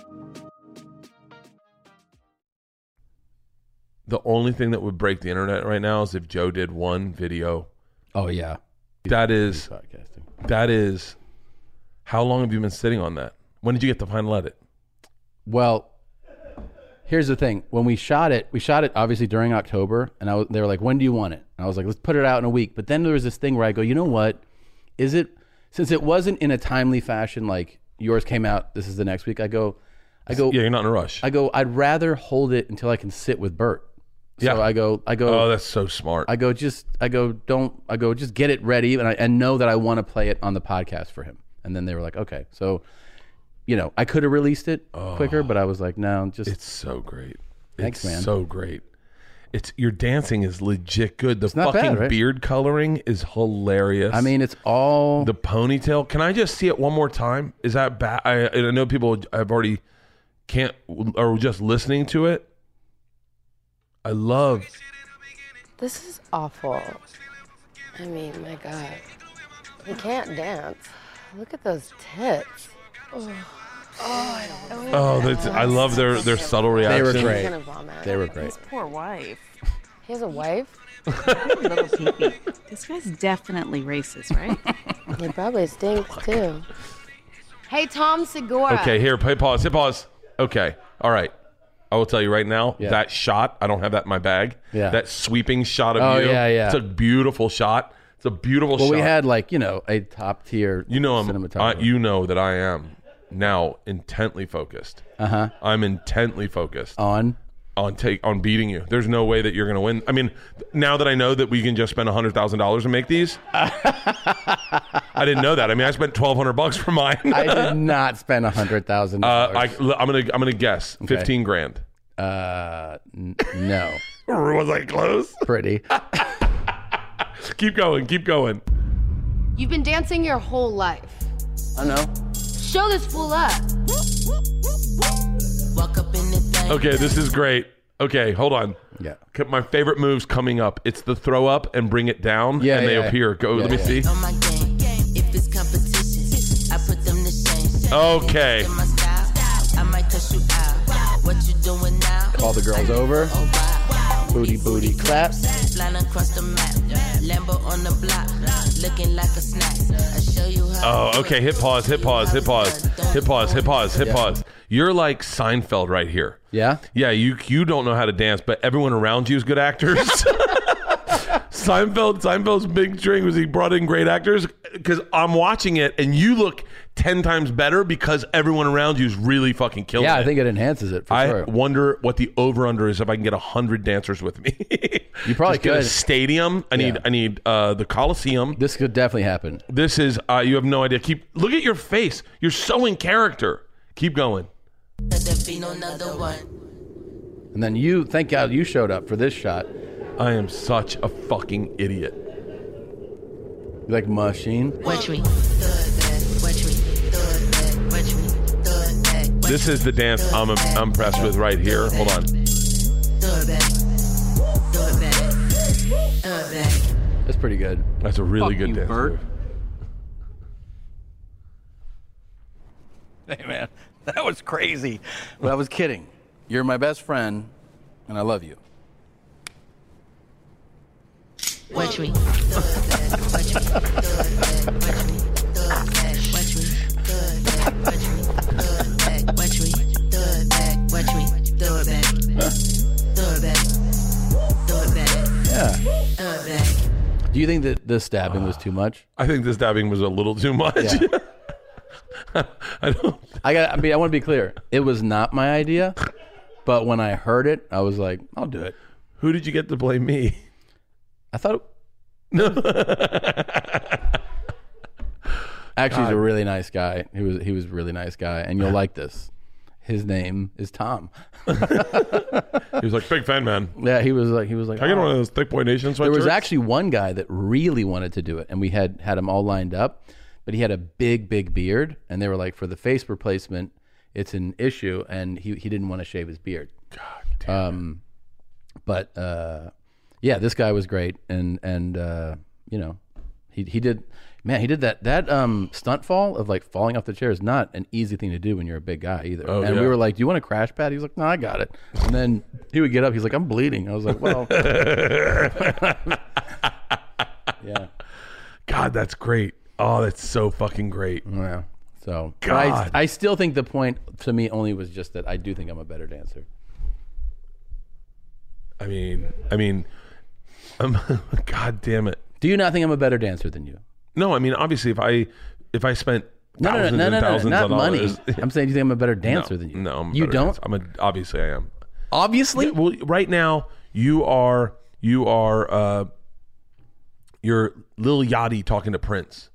Speaker 1: The only thing that would break the internet right now is if Joe did one video.
Speaker 3: Oh, yeah.
Speaker 1: That is, that is, how long have you been sitting on that? When did you get the final edit?
Speaker 3: Well, here's the thing. When we shot it, we shot it obviously during October, and I was, they were like, when do you want it? And I was like, let's put it out in a week. But then there was this thing where I go, you know what? Is it, since it wasn't in a timely fashion, like yours came out, this is the next week, I go, I go.
Speaker 1: Yeah, you're not in a rush.
Speaker 3: I go, I'd rather hold it until I can sit with Bert. So
Speaker 1: Yeah.
Speaker 3: I go, I go.
Speaker 1: Oh, that's so smart.
Speaker 3: I go, just, I go, don't, I go, just get it ready, and I and know that I want to play it on the podcast for him. And then they were like, okay, so, you know, I could have released it quicker, but I was like, no, just.
Speaker 1: It's so great.
Speaker 3: Thanks,
Speaker 1: it's
Speaker 3: man.
Speaker 1: So great. It's your dancing is legit good. The
Speaker 3: not
Speaker 1: fucking
Speaker 3: bad, right?
Speaker 1: beard coloring is hilarious.
Speaker 3: I mean, it's all
Speaker 1: the ponytail. Can I just see it one more time? Is that bad? I, I know people have already can't are just listening to it. I love.
Speaker 7: This is awful. I mean, my God. He can't dance. Look at those tits. Oh, oh I don't know.
Speaker 1: Oh, that's, I love their their subtle
Speaker 3: They
Speaker 1: reaction.
Speaker 3: were great.
Speaker 7: He's gonna vomit.
Speaker 3: They were great.
Speaker 8: His poor wife.
Speaker 7: He has a wife?
Speaker 8: Little peepee. This guy's definitely racist, right?
Speaker 7: He probably stinks, too. Hey, Tom Segura.
Speaker 1: Okay, here, hit pause, hit pause. Okay, all right. I will tell you right now,
Speaker 3: Yeah.
Speaker 1: that shot, I don't have that in my bag.
Speaker 3: Yeah.
Speaker 1: That sweeping shot of
Speaker 3: Oh,
Speaker 1: you.
Speaker 3: yeah, yeah.
Speaker 1: It's a beautiful shot. It's a beautiful
Speaker 3: Well,
Speaker 1: shot.
Speaker 3: we had like, you know, a top tier
Speaker 1: you know, I'm, I,
Speaker 3: cinematographer.
Speaker 1: you know that I am now intently focused.
Speaker 3: Uh-huh.
Speaker 1: I'm intently focused
Speaker 3: On?
Speaker 1: on take on beating you. There's no way that you're going to win. I mean, now that I know that we can just spend one hundred thousand dollars to make these, I didn't know that. I mean, I spent twelve hundred bucks for mine.
Speaker 3: I did not spend one hundred thousand
Speaker 1: uh,
Speaker 3: dollars.
Speaker 1: I, I'm going to I'm going to guess
Speaker 3: Okay.
Speaker 1: fifteen grand.
Speaker 3: Uh, n- no.
Speaker 1: Was I close?
Speaker 3: Pretty.
Speaker 1: Keep going. Keep going.
Speaker 7: You've been dancing your whole life.
Speaker 3: I know.
Speaker 7: Show this fool up.
Speaker 9: Walk up in the thing.
Speaker 1: Okay, this is great. Okay, hold on.
Speaker 3: Yeah.
Speaker 1: My favorite move's coming up. It's the throw up and bring it down,
Speaker 3: Yeah,
Speaker 1: and they
Speaker 3: yeah.
Speaker 1: appear. Go.
Speaker 3: Yeah,
Speaker 1: let me
Speaker 3: yeah.
Speaker 1: see.
Speaker 9: On my game. If it's competition, I put them to shame.
Speaker 1: Okay.
Speaker 9: In my style, I might cuss you out. What you doing now?
Speaker 3: Call the girls over.
Speaker 9: Oh, wow.
Speaker 3: Booty, booty, clap.
Speaker 9: Flying across the map. Lambo on the block. Looking like a snack. I show you how.
Speaker 1: Oh, okay. Hit pause. Hit pause. Hit pause. Hit pause. Hit pause. Hit
Speaker 3: Yeah.
Speaker 1: pause. You're like Seinfeld right here.
Speaker 3: Yeah?
Speaker 1: Yeah. You you don't know how to dance, but everyone around you is good actors. Seinfeld. Seinfeld's big string was he brought in great actors because I'm watching it and you look ten times better because everyone around you is really fucking killing
Speaker 3: Yeah,
Speaker 1: it.
Speaker 3: I think it enhances it for
Speaker 1: I
Speaker 3: sure.
Speaker 1: wonder what the over under is if I can get a hundred dancers with me.
Speaker 3: You probably
Speaker 1: Just get a
Speaker 3: could.
Speaker 1: stadium. I need
Speaker 3: Yeah.
Speaker 1: I need uh, the Coliseum.
Speaker 3: This could definitely happen.
Speaker 1: This is uh, you have no idea. Keep look at your face. You're so in character. Keep going.
Speaker 9: Let there be no another one.
Speaker 3: And then you, thank God you showed up for this shot.
Speaker 1: I am such a fucking idiot.
Speaker 3: You like machine?
Speaker 9: Watch me. Thug that. Watch me. Thug that. Watch me. Thug that. Watch
Speaker 1: This is the dance I'm I'm impressed with right here. Hold on.
Speaker 9: Thug that. Thug that. Thug that.
Speaker 3: That's pretty good.
Speaker 1: That's a really
Speaker 3: Fuck
Speaker 1: good
Speaker 3: you,
Speaker 1: dance
Speaker 3: Bert.
Speaker 1: move.
Speaker 3: Hey, man, that was crazy. But I was kidding. You're my best friend, and I love you.
Speaker 9: Watch me. Watch me. Watch me. Watch me. Watch me. Watch me. Throw it back. Throw it back. Throw it back.
Speaker 3: Yeah.
Speaker 9: Throw it back.
Speaker 3: Do you think that the stabbing was too much?
Speaker 1: I think the stabbing was a little too much.
Speaker 3: Yeah.
Speaker 1: I don't.
Speaker 3: I got. I mean, I want to be clear. It was not my idea, but when I heard it, I was like, "I'll do it."
Speaker 1: Who did you get to blame me?
Speaker 3: I thought. It... No. Actually, he's a really nice guy. He was. He was a really nice guy, and you'll like this. His name is Tom.
Speaker 1: He was like, big fan, man.
Speaker 3: Yeah, he was like, he was like.
Speaker 1: Can I get
Speaker 3: oh.
Speaker 1: one of those Thick Boy Nation sweatshirts?
Speaker 3: There was actually one guy that really wanted to do it, and we had had him all lined up. But he had a big, big beard, and they were like, for the face replacement, it's an issue, and he, he didn't want to shave his beard.
Speaker 1: God damn.
Speaker 3: Um, but uh, yeah, this guy was great, and and uh, you know, he he did, man, he did that that um stunt fall of like falling off the chair is not an easy thing to do when you're a big guy either.
Speaker 1: Oh,
Speaker 3: and
Speaker 1: yeah.
Speaker 3: we were like, do you want a crash pad? He was like, no, I got it. And then he would get up, he's like, I'm bleeding. I was like, well, yeah.
Speaker 1: God, that's great. Oh, that's so fucking great.
Speaker 3: Yeah. So, but
Speaker 1: God.
Speaker 3: I, I still think the point to me only was just that I do think I'm a better dancer.
Speaker 1: I mean, I mean, I'm, God damn it.
Speaker 3: Do you not think I'm a better dancer than you?
Speaker 1: No, I mean, obviously, if I if I spent
Speaker 3: No, no, no,
Speaker 1: thousands
Speaker 3: no,
Speaker 1: and
Speaker 3: no, no,
Speaker 1: thousands
Speaker 3: not
Speaker 1: of
Speaker 3: money.
Speaker 1: dollars,
Speaker 3: I'm saying, do you think I'm a better dancer
Speaker 1: no,
Speaker 3: than you?
Speaker 1: No, I'm a
Speaker 3: You
Speaker 1: better
Speaker 3: don't?
Speaker 1: dancer. I'm a obviously I am.
Speaker 3: Obviously.
Speaker 1: Yeah, well, right now you are you are uh, you're Lil Yachty talking to Prince.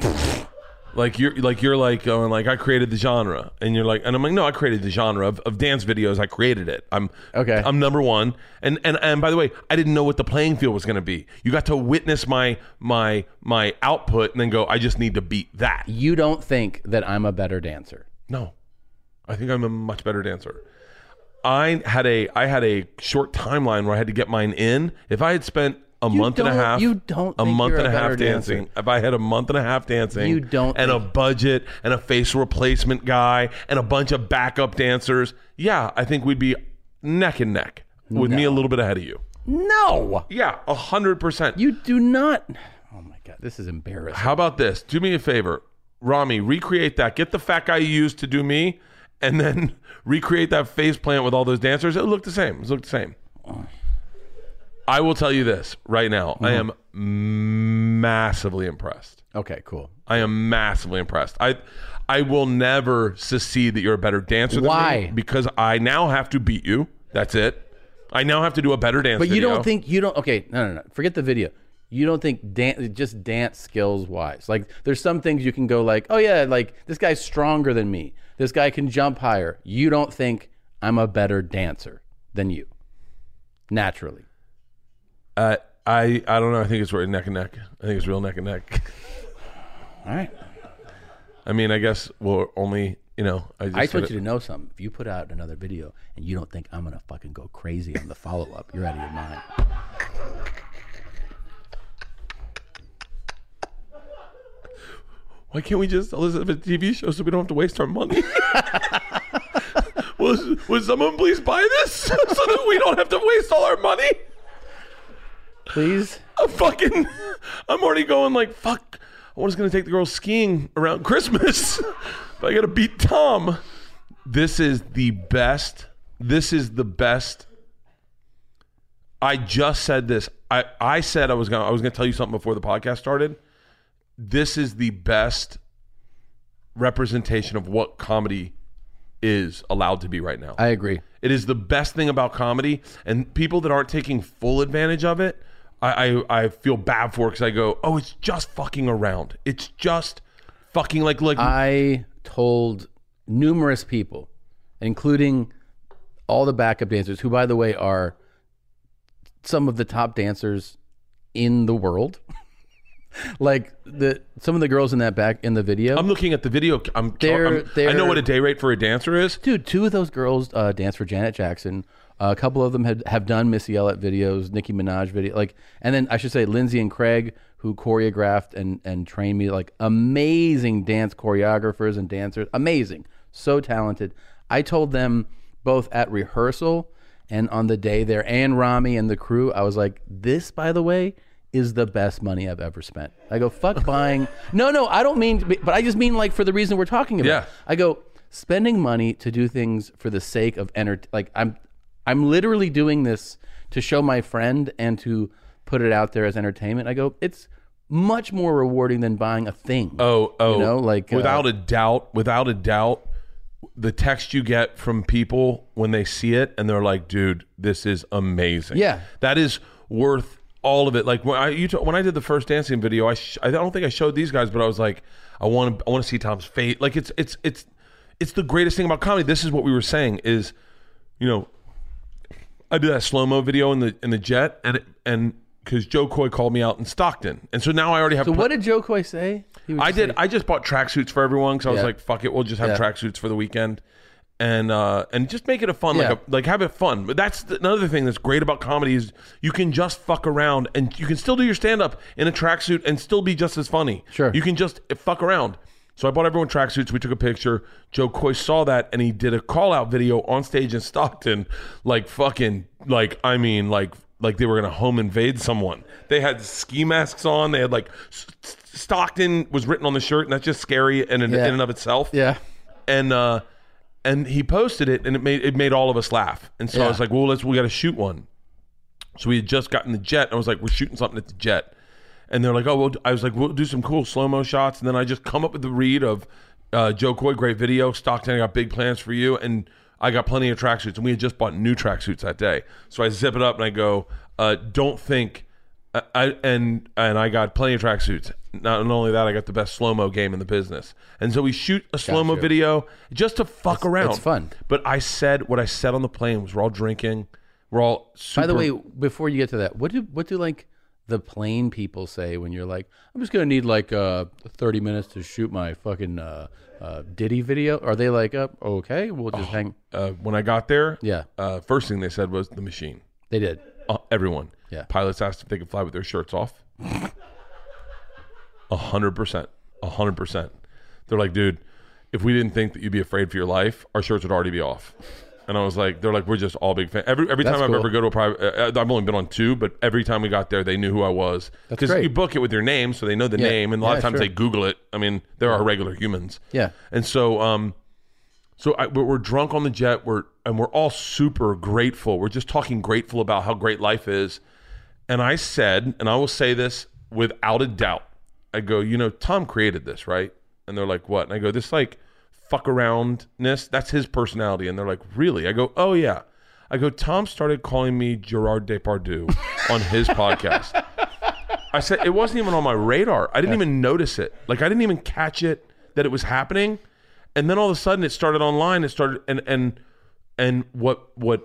Speaker 1: Like you're like you're like going like I created the genre, and you're like, and I'm like, no, I created the genre of, of dance videos. I created it. I'm
Speaker 3: okay.
Speaker 1: I'm number one. And and and by the way, I didn't know what the playing field was going to be. You got to witness my my my output, and then go, I just need to beat that.
Speaker 3: You don't think that I'm a better dancer?
Speaker 1: No, I think I'm a much better dancer. I had a I had a short timeline where I had to get mine in. If I had spent a
Speaker 3: You
Speaker 1: month and a
Speaker 3: don't-
Speaker 1: half,
Speaker 3: you don't
Speaker 1: a
Speaker 3: think
Speaker 1: month
Speaker 3: you're
Speaker 1: and a
Speaker 3: a
Speaker 1: half
Speaker 3: better dancer.
Speaker 1: dancing. If I had a month and a half dancing,
Speaker 3: You don't
Speaker 1: and a
Speaker 3: think-
Speaker 1: budget and a facial replacement guy and a bunch of backup dancers, yeah, I think we'd be neck and neck with me a little bit ahead of you.
Speaker 3: No.
Speaker 1: Yeah, a hundred percent.
Speaker 3: You do not. Oh my God, this is embarrassing.
Speaker 1: How about this? Do me a favor, Rami, recreate that. Get the fat guy you used to do me, and then recreate that face plant with all those dancers. It looked the same. It looked the same. I will tell you this right now.
Speaker 3: Mm-hmm.
Speaker 1: I am massively impressed.
Speaker 3: Okay, cool.
Speaker 1: I am massively impressed. I I will never secede that you're a better dancer than
Speaker 3: Why?
Speaker 1: me because I now have to beat you. That's it. I now have to do a better dance
Speaker 3: But you
Speaker 1: video.
Speaker 3: don't think you don't? Okay, no, no, no. Forget the video. You don't think dan- just dance skills wise. Like there's some things you can go like, oh yeah, like this guy's stronger than me. This guy can jump higher. You don't think I'm a better dancer than you? Naturally.
Speaker 1: Uh, I I don't know. I think it's right neck and neck. I think it's real neck and neck.
Speaker 3: All right.
Speaker 1: I mean, I guess we'll only, you know. I just
Speaker 3: I just want
Speaker 1: said
Speaker 3: you
Speaker 1: it-
Speaker 3: to know something. If you put out another video and you don't think I'm gonna fucking go crazy on the follow up, you're out of your mind.
Speaker 1: Why can't we just listen to a T V show so we don't have to waste our money? will, will someone please buy this so that we don't have to waste all our money?
Speaker 3: Please?
Speaker 1: I'm fucking, I'm already going like, fuck, I was going to take the girls skiing around Christmas. But I got to beat Tom. This is the best. This is the best. I just said this. I, I said I was going to I was going to tell you something before the podcast started. This is the best representation of what comedy is allowed to be right now.
Speaker 3: I agree.
Speaker 1: It is the best thing about comedy, and people that aren't taking full advantage of it, I I, I feel bad for because I go, oh, it's just fucking around. It's just fucking like like.
Speaker 3: I told numerous people, including all the backup dancers, who, by the way, are some of the top dancers in the world. Like the some of the girls in that back in the video.
Speaker 1: I'm looking at the video. I'm,
Speaker 3: They're-
Speaker 1: I'm
Speaker 3: they're-
Speaker 1: I know what a day rate for a dancer is.
Speaker 3: Dude, two of those girls uh, dance for Janet Jackson. Uh, a couple of them had, have done Missy Elliott videos, Nicki Minaj video, like, and then I should say Lindsay and Craig, who choreographed and and trained me, like amazing dance choreographers and dancers, amazing, so talented. I told them both at rehearsal and on the day there, and Rami and the crew, I was like, this, by the way, is the best money I've ever spent. I go, fuck buying. No, no, I don't mean, to be, but I just mean like for the reason we're talking about.
Speaker 1: Yeah.
Speaker 3: I go, spending money to do things for the sake of enter. Like I'm, I'm literally doing this to show my friend and to put it out there as entertainment. I go, it's much more rewarding than buying a thing.
Speaker 1: Oh, oh,
Speaker 3: you know, like
Speaker 1: without
Speaker 3: uh,
Speaker 1: a doubt, without a doubt, the text you get from people when they see it and they're like, "Dude, this is amazing."
Speaker 3: Yeah,
Speaker 1: that is worth all of it. Like when I you t- when I did the first dancing video, I sh- I don't think I showed these guys, but I was like, I want to I want to see Tom's face. Like it's it's it's it's the greatest thing about comedy. This is what we were saying is, you know, I did that slow mo video in the in the jet, and it, and because Joe Coy called me out in Stockton, and so now I already have.
Speaker 3: So
Speaker 1: pl-
Speaker 3: what did Joe Coy say? He was
Speaker 1: I
Speaker 3: just
Speaker 1: did.
Speaker 3: like-
Speaker 1: I just bought tracksuits for everyone because I was
Speaker 3: Yeah.
Speaker 1: like, "Fuck it, we'll just have
Speaker 3: Yeah.
Speaker 1: tracksuits for the weekend," and uh, and just make it a fun,
Speaker 3: Yeah.
Speaker 1: like a, like have it fun. But that's the, another thing that's great about comedy is you can just fuck around and you can still do your stand up in a tracksuit and still be just as funny.
Speaker 3: Sure,
Speaker 1: you can just fuck around. So I bought everyone tracksuits. We took a picture. Joe Coy saw that and he did a call out video on stage in Stockton, like fucking, like I mean, like like they were gonna home invade someone. They had ski masks on. They had like S- S- Stockton was written on the shirt, and that's just scary in, in,
Speaker 3: Yeah.
Speaker 1: in and of itself.
Speaker 3: Yeah.
Speaker 1: And uh, and he posted it, and it made it made all of us laugh. And so I
Speaker 3: Yeah.
Speaker 1: was like, well, let's we got to shoot one. So we had just gotten the jet, and I was like, we're shooting something at the jet. And they're like, oh, well, I was like, we'll do some cool slow-mo shots. And then I just come up with the read of uh, Joe Coy, great video. Stockton, I got big plans for you. And I got plenty of tracksuits. And we had just bought new tracksuits that day. So I zip it up and I go, uh, don't think, I, I and and I got plenty of tracksuits. Not only that, I got the best slow-mo game in the business. And so we shoot a slow-mo
Speaker 3: Gotcha.
Speaker 1: video just to fuck
Speaker 3: It's-
Speaker 1: around.
Speaker 3: it's fun.
Speaker 1: But I said, what I said on the plane was we're all drinking. We're all super.
Speaker 3: By the way, before you get to that, what do what do like the plane people say when you're like, I'm just gonna need like uh thirty minutes to shoot my fucking uh, uh, Diddy video? Are they like, uh, okay, we'll just
Speaker 1: Oh,
Speaker 3: hang?
Speaker 1: Uh, when I got there,
Speaker 3: Yeah.
Speaker 1: Uh, first thing they said was the machine.
Speaker 3: They did.
Speaker 1: Uh, everyone.
Speaker 3: Yeah.
Speaker 1: Pilots asked if they could fly with their shirts off. A hundred percent. A hundred percent. They're like, dude, if we didn't think that you'd be afraid for your life, our shirts would already be off. And I was like, they're like, we're just all big fans. Every every
Speaker 3: That's
Speaker 1: time I've
Speaker 3: cool.
Speaker 1: ever go to a private, uh, I've only been on two, but every time we got there, they knew who I was.
Speaker 3: That's
Speaker 1: Because
Speaker 3: great.
Speaker 1: you book it with your name, so they know the
Speaker 3: Yeah.
Speaker 1: name, and a lot
Speaker 3: Yeah,
Speaker 1: of times
Speaker 3: sure.
Speaker 1: they Google it. I mean, there are regular humans.
Speaker 3: Yeah.
Speaker 1: And so, um, so I, we're, we're drunk on the jet. We're and we're all super grateful. We're just talking grateful about how great life is. And I said, and I will say this without a doubt, I go, you know, Tom created this, right? And they're like, what? And I go, this like fuck aroundness, that's his personality. And they're like, really? I go, oh yeah. I go, Tom started calling me Gerard Depardieu on his podcast. I said, it wasn't even on my radar. I didn't even notice it. Like, I didn't even catch it that it was happening. And then all of a sudden it started online. It started, and, and, and what, what,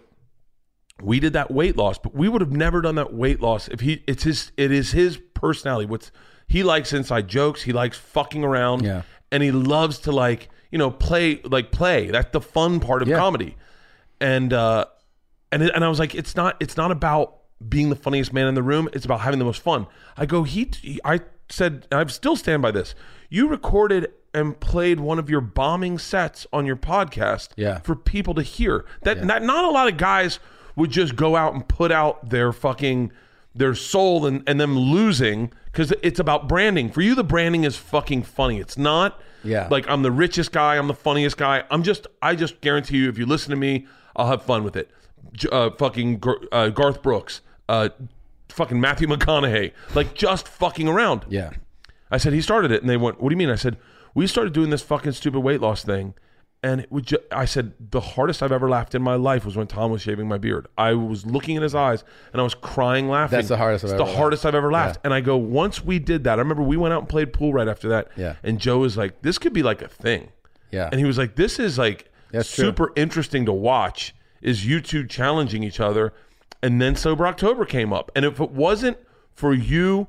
Speaker 1: we did that weight loss, but we would have never done that weight loss if he, it's his, it is his personality. What's, he likes inside jokes. He likes fucking around.
Speaker 3: Yeah.
Speaker 1: And he loves to like, you know, play, like play. That's the fun part of
Speaker 3: Yeah.
Speaker 1: comedy. And, uh, and, it, and I was like, it's not, it's not about being the funniest man in the room. It's about having the most fun. I go, he, he I said, and I still stand by this. You recorded and played one of your bombing sets on your podcast
Speaker 3: Yeah.
Speaker 1: for people to hear. That not, not a lot of guys would just go out and put out their fucking their soul and, and them losing because it's about branding. For you, the branding is fucking funny. It's not
Speaker 3: Yeah.
Speaker 1: like I'm the richest guy, I'm the funniest guy. I'm just I just guarantee you, if you listen to me, I'll have fun with it. J- Uh, fucking Gar- uh, Garth Brooks, uh, fucking Matthew McConaughey, like just fucking around.
Speaker 3: Yeah.
Speaker 1: I said, he started it. And they went, what do you mean? I said, we started doing this fucking stupid weight loss thing. And it would ju- I said, the hardest I've ever laughed in my life was when Tom was shaving my beard. I was looking in his eyes and I was crying laughing.
Speaker 3: That's the hardest I've
Speaker 1: it's
Speaker 3: ever
Speaker 1: the
Speaker 3: laughed.
Speaker 1: hardest I've ever laughed.
Speaker 3: Yeah.
Speaker 1: And I go, once we did that, I remember we went out and played pool right after that.
Speaker 3: Yeah.
Speaker 1: And Joe was like, this could be like a thing.
Speaker 3: Yeah.
Speaker 1: And he was like, this is like
Speaker 3: That's true.
Speaker 1: super interesting to watch, is you two challenging each other. And then Sober October came up. And if it wasn't for you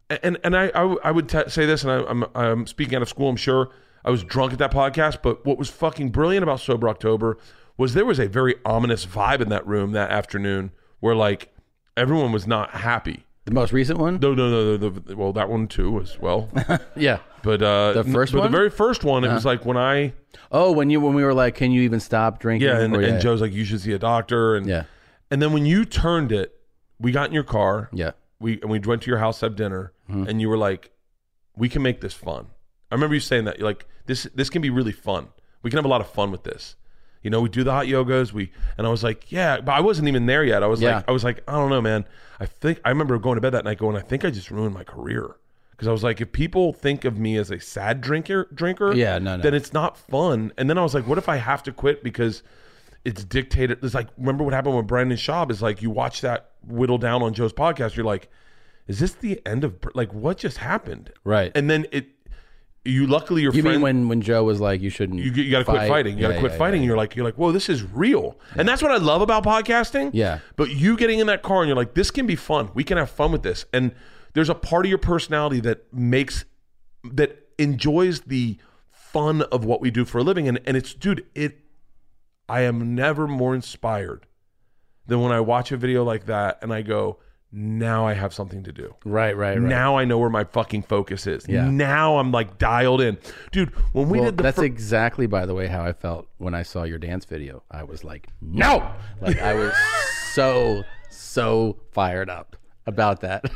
Speaker 1: and and I I, I would t- say this, and I, I'm I'm speaking out of school. I'm sure I was drunk at that podcast, but what was fucking brilliant about Sober October was there was a very ominous vibe in that room that afternoon, where like everyone was not happy.
Speaker 3: The most recent one?
Speaker 1: No, no, no, no. The, well, that one too as well.
Speaker 3: Yeah,
Speaker 1: but uh,
Speaker 3: the first
Speaker 1: but
Speaker 3: one,
Speaker 1: the very first one, it
Speaker 3: uh-huh.
Speaker 1: was like when I.
Speaker 3: Oh, when you when we were like, can you even stop drinking?
Speaker 1: Yeah, and,
Speaker 3: or, yeah.
Speaker 1: and Joe's like, you should see a doctor, and
Speaker 3: yeah,
Speaker 1: and then when you turned it, we got in your car.
Speaker 3: Yeah,
Speaker 1: we and we went to your house to have dinner,
Speaker 3: mm-hmm.
Speaker 1: and you were like, we can make this fun. I remember you saying that. You're like, this this can be really fun. We can have a lot of fun with this. You know, we do the hot yogas. We and I was like, yeah, but I wasn't even there yet. I was
Speaker 3: yeah.
Speaker 1: like, I was like, I don't know, man. I think I remember going to bed that night going, I think I just ruined my career, because I was like, if people think of me as a sad drinker, drinker,
Speaker 3: yeah, no, no.
Speaker 1: then it's not fun. And then I was like, what if I have to quit because it's dictated? It's like, remember what happened with Brandon Schaub? Is like, you watch that whittle down on Joe's podcast, you're like, is this the end of like what just happened?
Speaker 3: Right.
Speaker 1: And then it. You luckily your
Speaker 3: you
Speaker 1: friend.
Speaker 3: mean when, when Joe was like, you shouldn't.
Speaker 1: You, you got to
Speaker 3: fight.
Speaker 1: quit fighting. You got to
Speaker 3: yeah,
Speaker 1: quit
Speaker 3: yeah,
Speaker 1: fighting.
Speaker 3: Yeah,
Speaker 1: and you're
Speaker 3: yeah.
Speaker 1: like, you're like, whoa, this is real. Yeah. And that's what I love about podcasting.
Speaker 3: Yeah.
Speaker 1: But you getting in that car and you're like, this can be fun. We can have fun with this. And there's a part of your personality that makes, that enjoys the fun of what we do for a living. And and it's, dude, it. I am never more inspired than when I watch a video like that and I go, now I have something to do.
Speaker 3: Right, right, right.
Speaker 1: Now I know where my fucking focus is.
Speaker 3: Yeah.
Speaker 1: Now I'm like dialed in. Dude, when we
Speaker 3: well,
Speaker 1: did the
Speaker 3: That's
Speaker 1: fir-
Speaker 3: exactly, by the way, how I felt when I saw your dance video. I was like, no! Like, I was so, so fired up about that.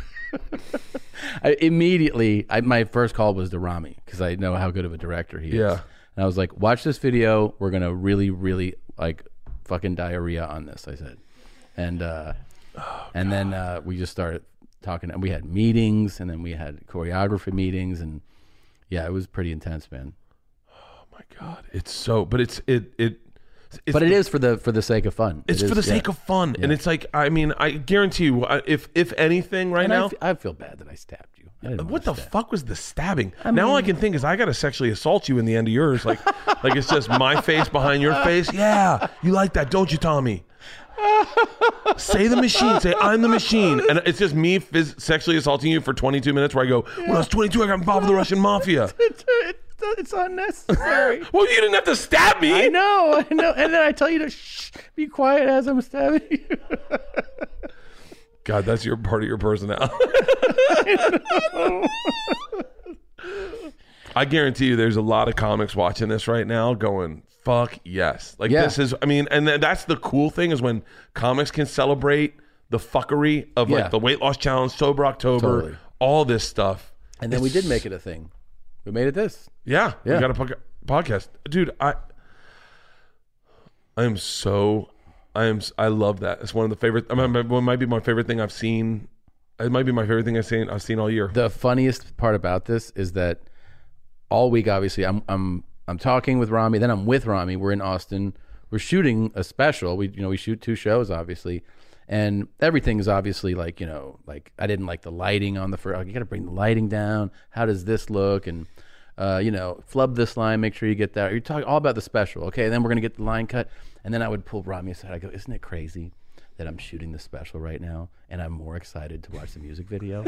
Speaker 3: I, immediately, I, my first call was to Rami, because I know how good of a director he is.
Speaker 1: Yeah.
Speaker 3: And I was like, watch this video. We're going to really, really, like, fucking diarrhea on this, I said. And, uh... Oh, and then uh, we just started talking, and we had meetings, and then we had choreography meetings, and yeah, it was pretty intense, man.
Speaker 1: Oh my God, it's so, but it's it it. It's
Speaker 3: but it is for the for the sake of fun.
Speaker 1: It's
Speaker 3: it
Speaker 1: for
Speaker 3: is,
Speaker 1: the sake
Speaker 3: yeah.
Speaker 1: of fun,
Speaker 3: yeah.
Speaker 1: and it's like, I mean, I guarantee you, if if anything, right
Speaker 3: and
Speaker 1: now,
Speaker 3: I, f- I feel bad that I stabbed you. I didn't
Speaker 1: what the
Speaker 3: stab.
Speaker 1: fuck was the stabbing?
Speaker 3: I
Speaker 1: now
Speaker 3: mean,
Speaker 1: all I can think is I got to sexually assault you in the end of yours, like like it's just my face behind your face. Yeah, you like that, don't you, Tommy? Say the machine. Say I'm the machine, and it's just me phys- sexually assaulting you for twenty-two minutes. Where I go, when I was twenty-two, I got involved with the Russian mafia.
Speaker 3: It's unnecessary.
Speaker 1: Well, you didn't have to stab me.
Speaker 3: I know, I know. And then I tell you to shh, be quiet as I'm stabbing you.
Speaker 1: God, that's your part of your personality.
Speaker 3: I,
Speaker 1: I guarantee you, there's a lot of comics watching this right now, going, "Fuck yes!" Like
Speaker 3: yeah.
Speaker 1: this is. I mean, and th- that's the cool thing is when comics can celebrate the fuckery of like
Speaker 3: Yeah.
Speaker 1: the weight loss challenge, Sober October,
Speaker 3: Totally.
Speaker 1: all this stuff.
Speaker 3: And then
Speaker 1: It's-
Speaker 3: we did make it a thing. We made it this.
Speaker 1: Yeah,
Speaker 3: Yeah.
Speaker 1: we got a po- podcast, dude. I, I am so, I am. I love that. It's one of the favorite. I mean, it might be my favorite thing I've seen. It might be my favorite thing I've seen. I've seen all year.
Speaker 3: The funniest part about this is that all week, obviously, I'm I'm I'm talking with Rami. Then I'm with Rami. We're in Austin. We're shooting a special. We you know we shoot two shows, obviously, and everything is obviously like you know like I didn't like the lighting on the first. Like, you got to bring the lighting down. How does this look? And uh, you know, flub this line. Make sure you get that. You're talking all about the special. Okay, and then we're gonna get the line cut. And then I would pull Rami aside. I go, isn't it crazy that I'm shooting the special right now and I'm more excited to watch the music video?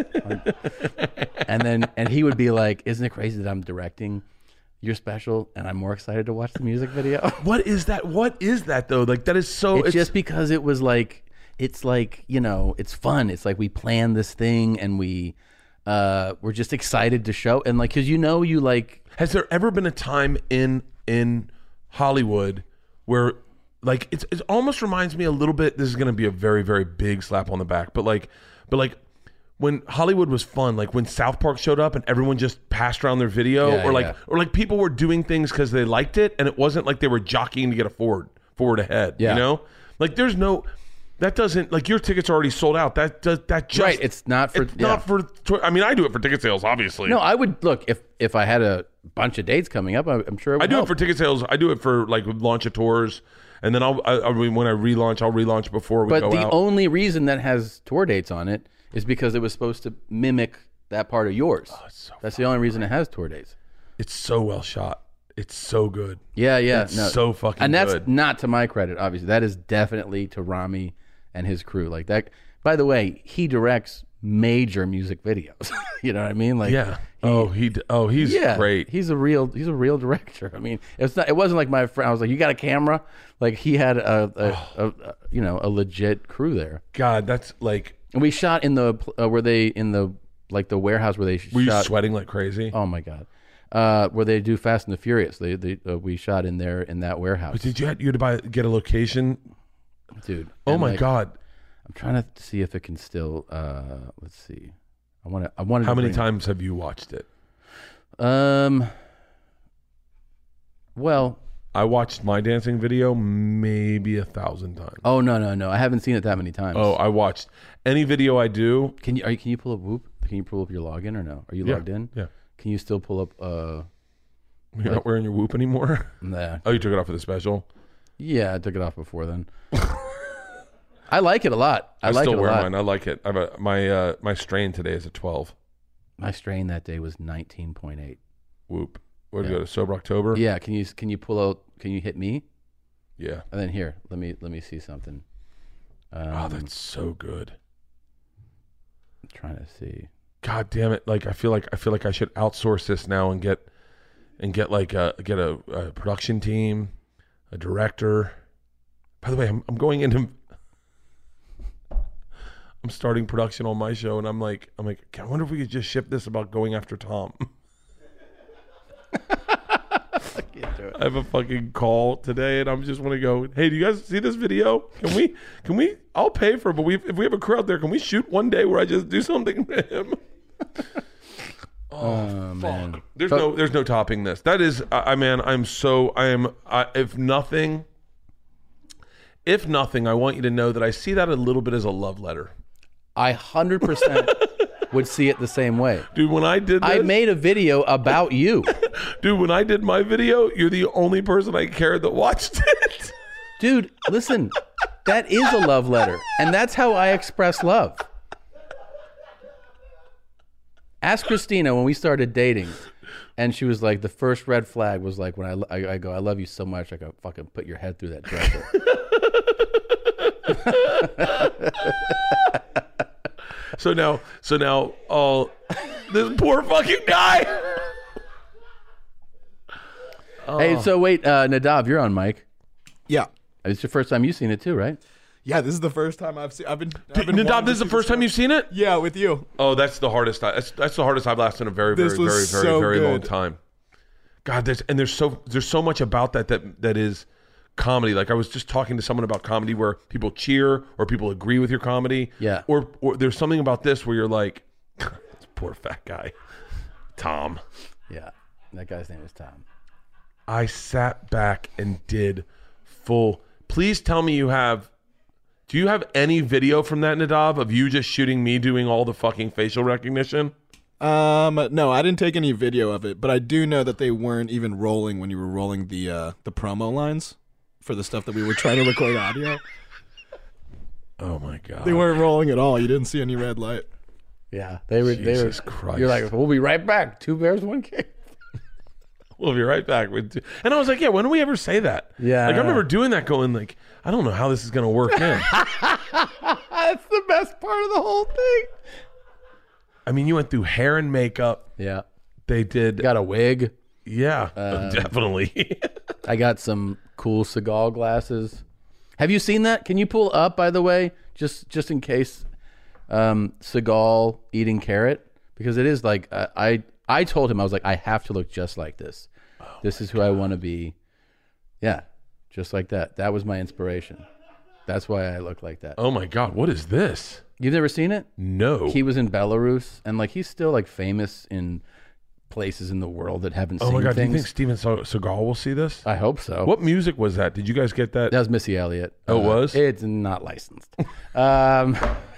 Speaker 3: and then and he would be like, isn't it crazy that I'm directing your special and I'm more excited to watch the music video?
Speaker 1: What is that? What is that though? Like that is so.
Speaker 3: It's,
Speaker 1: It's,
Speaker 3: just because it was like, it's like, you know, it's fun. It's like we planned this thing and we, uh, we're just excited to show. And like, cause you know, you like.
Speaker 1: Has there ever been a time in in Hollywood where like it's it almost reminds me a little bit, this is going to be a very very big slap on the back, but like but like when Hollywood was fun, like when South Park showed up and everyone just passed around their video,
Speaker 3: Yeah,
Speaker 1: or like
Speaker 3: yeah.
Speaker 1: or like people were doing things because they liked it and it wasn't like they were jockeying to get a forward forward ahead.
Speaker 3: Yeah.
Speaker 1: You know, like there's no. That doesn't, like, your tickets are already sold out. That does that just
Speaker 3: Right, it's not for-
Speaker 1: it's
Speaker 3: yeah.
Speaker 1: not for. I mean, I do it for ticket sales, obviously.
Speaker 3: No, I would look if if I had a bunch of dates coming up, I- I'm sure it would
Speaker 1: I do
Speaker 3: help.
Speaker 1: it for ticket sales. I do it for like launch of tours, and then I'll I, I mean, when I relaunch, I'll relaunch before we
Speaker 3: But
Speaker 1: go
Speaker 3: the
Speaker 1: out.
Speaker 3: only reason that has tour dates on it is because it was supposed to mimic that part of yours.
Speaker 1: Oh, so
Speaker 3: That's the only reason it has tour dates.
Speaker 1: It's so well shot. It's so good.
Speaker 3: Yeah, yeah,
Speaker 1: It's
Speaker 3: no.
Speaker 1: so fucking
Speaker 3: And that's
Speaker 1: good.
Speaker 3: not to my credit, obviously. That is definitely to Rami and his crew. Like that. By the way, he directs major music videos. You know what I mean? Like,
Speaker 1: yeah. He, oh, he. d- Oh, he's
Speaker 3: yeah,
Speaker 1: great.
Speaker 3: He's a real. He's a real director. I mean, it's not. It wasn't like my friend. I was like, you got a camera? Like he had a, a, a, a you know, a legit crew there.
Speaker 1: God, that's like.
Speaker 3: And we shot in the uh, were they in the like the warehouse where they
Speaker 1: Were
Speaker 3: shot.
Speaker 1: you sweating like crazy?
Speaker 3: Oh my god. Uh, where they do Fast and the Furious. They, they uh, we shot in there in that warehouse.
Speaker 1: But did you have, you had to buy get a location,
Speaker 3: dude?
Speaker 1: Oh
Speaker 3: and,
Speaker 1: my
Speaker 3: like,
Speaker 1: god!
Speaker 3: I'm trying to see if it can still. Uh, let's see. I want to. I want.
Speaker 1: How many times have you watched it?
Speaker 3: Um. Well,
Speaker 1: I watched my dancing video maybe a thousand times.
Speaker 3: Oh no no no! I haven't seen it that many times.
Speaker 1: Oh, I watched any video I do.
Speaker 3: Can you? Are you? Can you pull up Whoop? Can you pull up your login or no? Are you
Speaker 1: Yeah,
Speaker 3: logged in?
Speaker 1: yeah.
Speaker 3: Can you still pull up? Uh,
Speaker 1: You're
Speaker 3: like-
Speaker 1: not wearing your Whoop anymore?
Speaker 3: Nah.
Speaker 1: Oh, you took it off for the special?
Speaker 3: Yeah, I took it off before then. I like it a lot. I,
Speaker 1: I,
Speaker 3: like
Speaker 1: still
Speaker 3: it a
Speaker 1: wear
Speaker 3: lot.
Speaker 1: mine. I like it. I have a, my uh, my strain today is a twelve.
Speaker 3: My strain that day was nineteen point eight.
Speaker 1: Whoop. Where did
Speaker 3: Yeah.
Speaker 1: you go to Sober October?
Speaker 3: Yeah. Can you can you pull out? Can you hit me?
Speaker 1: Yeah.
Speaker 3: And then here, let me let me see something. Um,
Speaker 1: Oh, that's so good.
Speaker 3: I'm trying to see.
Speaker 1: God damn it! Like I feel like I feel like I should outsource this now and get and get like a get a, a production team, a director. By the way, I'm I'm going into I'm starting production on my show, and I'm like I'm like I wonder if we could just ship this about going after Tom. I have a fucking call today, and I'm just want to go. Hey, do you guys see this video? Can we? Can we? I'll pay for it, but we if we have a crew out there, can we shoot one day where I just do something to him?
Speaker 3: Oh, man.
Speaker 1: There's
Speaker 3: But-
Speaker 1: no, there's no topping this. That is, I, I man, I'm so, I am. I, if nothing, if nothing, I want you to know that I see that a little bit as a love letter.
Speaker 3: I hundred percent would see it the same way,
Speaker 1: dude. When I did, this,
Speaker 3: I made a video about you,
Speaker 1: dude. When I did my video, you're the only person I cared that watched it,
Speaker 3: dude. Listen, that is a love letter, and that's how I express love. Ask Christina when we started dating, and she was like, the first red flag was like when I, I, I go, I love you so much, I could fucking put your head through that dresser.
Speaker 1: So now, so now, oh, this poor fucking guy.
Speaker 3: Hey, so wait, uh, Nadav, you're on mic.
Speaker 10: Yeah.
Speaker 3: It's your first time you've seen it too, right?
Speaker 10: Yeah, this is the first time I've seen. I've been. I've been
Speaker 1: Nadav,
Speaker 10: wanting
Speaker 1: this is
Speaker 10: to
Speaker 1: the
Speaker 10: see
Speaker 1: first time
Speaker 10: stuff.
Speaker 1: you've seen it?
Speaker 10: Yeah, with you.
Speaker 1: Oh, that's the hardest. I, that's that's the hardest I've lasted in a very, very,
Speaker 10: This
Speaker 1: very,
Speaker 10: was
Speaker 1: very,
Speaker 10: so
Speaker 1: very long
Speaker 10: good.
Speaker 1: time. God, there's and there's so there's so much about that that that is comedy. Like I was just talking to someone about comedy where people cheer or people agree with your comedy.
Speaker 3: Yeah.
Speaker 1: Or or there's something about this where you're like, this poor fat guy, Tom.
Speaker 3: Yeah, that guy's name is Tom.
Speaker 1: I sat back and did full. Please tell me you have. Do you have any video from that, Nadav, of you just shooting me doing all the fucking facial recognition?
Speaker 10: Um, no, I didn't take any video of it, but I do know that they weren't even rolling when you were rolling the uh, the promo lines for the stuff that we were trying to record audio.
Speaker 1: Oh my god,
Speaker 10: They weren't rolling at all. You didn't see any red light.
Speaker 3: Yeah, they were. They were.
Speaker 1: Jesus Christ.
Speaker 3: You're like, we'll be right back. Two bears, one cave.
Speaker 1: We'll be right back with. Two. And I was like, yeah, when do we ever say that?
Speaker 3: Yeah,
Speaker 1: like I
Speaker 3: I
Speaker 1: remember
Speaker 3: know.
Speaker 1: doing that, going like, I don't know how this is gonna work in.
Speaker 3: That's the best part of the whole thing.
Speaker 1: I mean, you went through hair and makeup.
Speaker 3: Yeah,
Speaker 1: they did.
Speaker 3: Got a wig.
Speaker 1: Yeah,
Speaker 3: Um,
Speaker 1: definitely.
Speaker 3: I got some cool Seagal glasses. Have you seen that? Can you pull up, by the way, just just in case, um, Seagal eating carrot? Because it is like uh, I I told him I was like I have to look just like this. Oh this is who God. I want to be. Yeah, just like that. That was my inspiration. That's why I look like that.
Speaker 1: Oh my God, what is this?
Speaker 3: You've never seen it?
Speaker 1: No.
Speaker 3: He was in Belarus, and like he's still like famous in places in the world that haven't
Speaker 1: Oh
Speaker 3: seen
Speaker 1: my God,
Speaker 3: things.
Speaker 1: do you think Steven Se- Seagal will see this?
Speaker 3: I hope so.
Speaker 1: What music was that? Did you guys get that?
Speaker 3: That was Missy Elliott.
Speaker 1: Oh, it
Speaker 3: Uh,
Speaker 1: was?
Speaker 3: It's not licensed. um,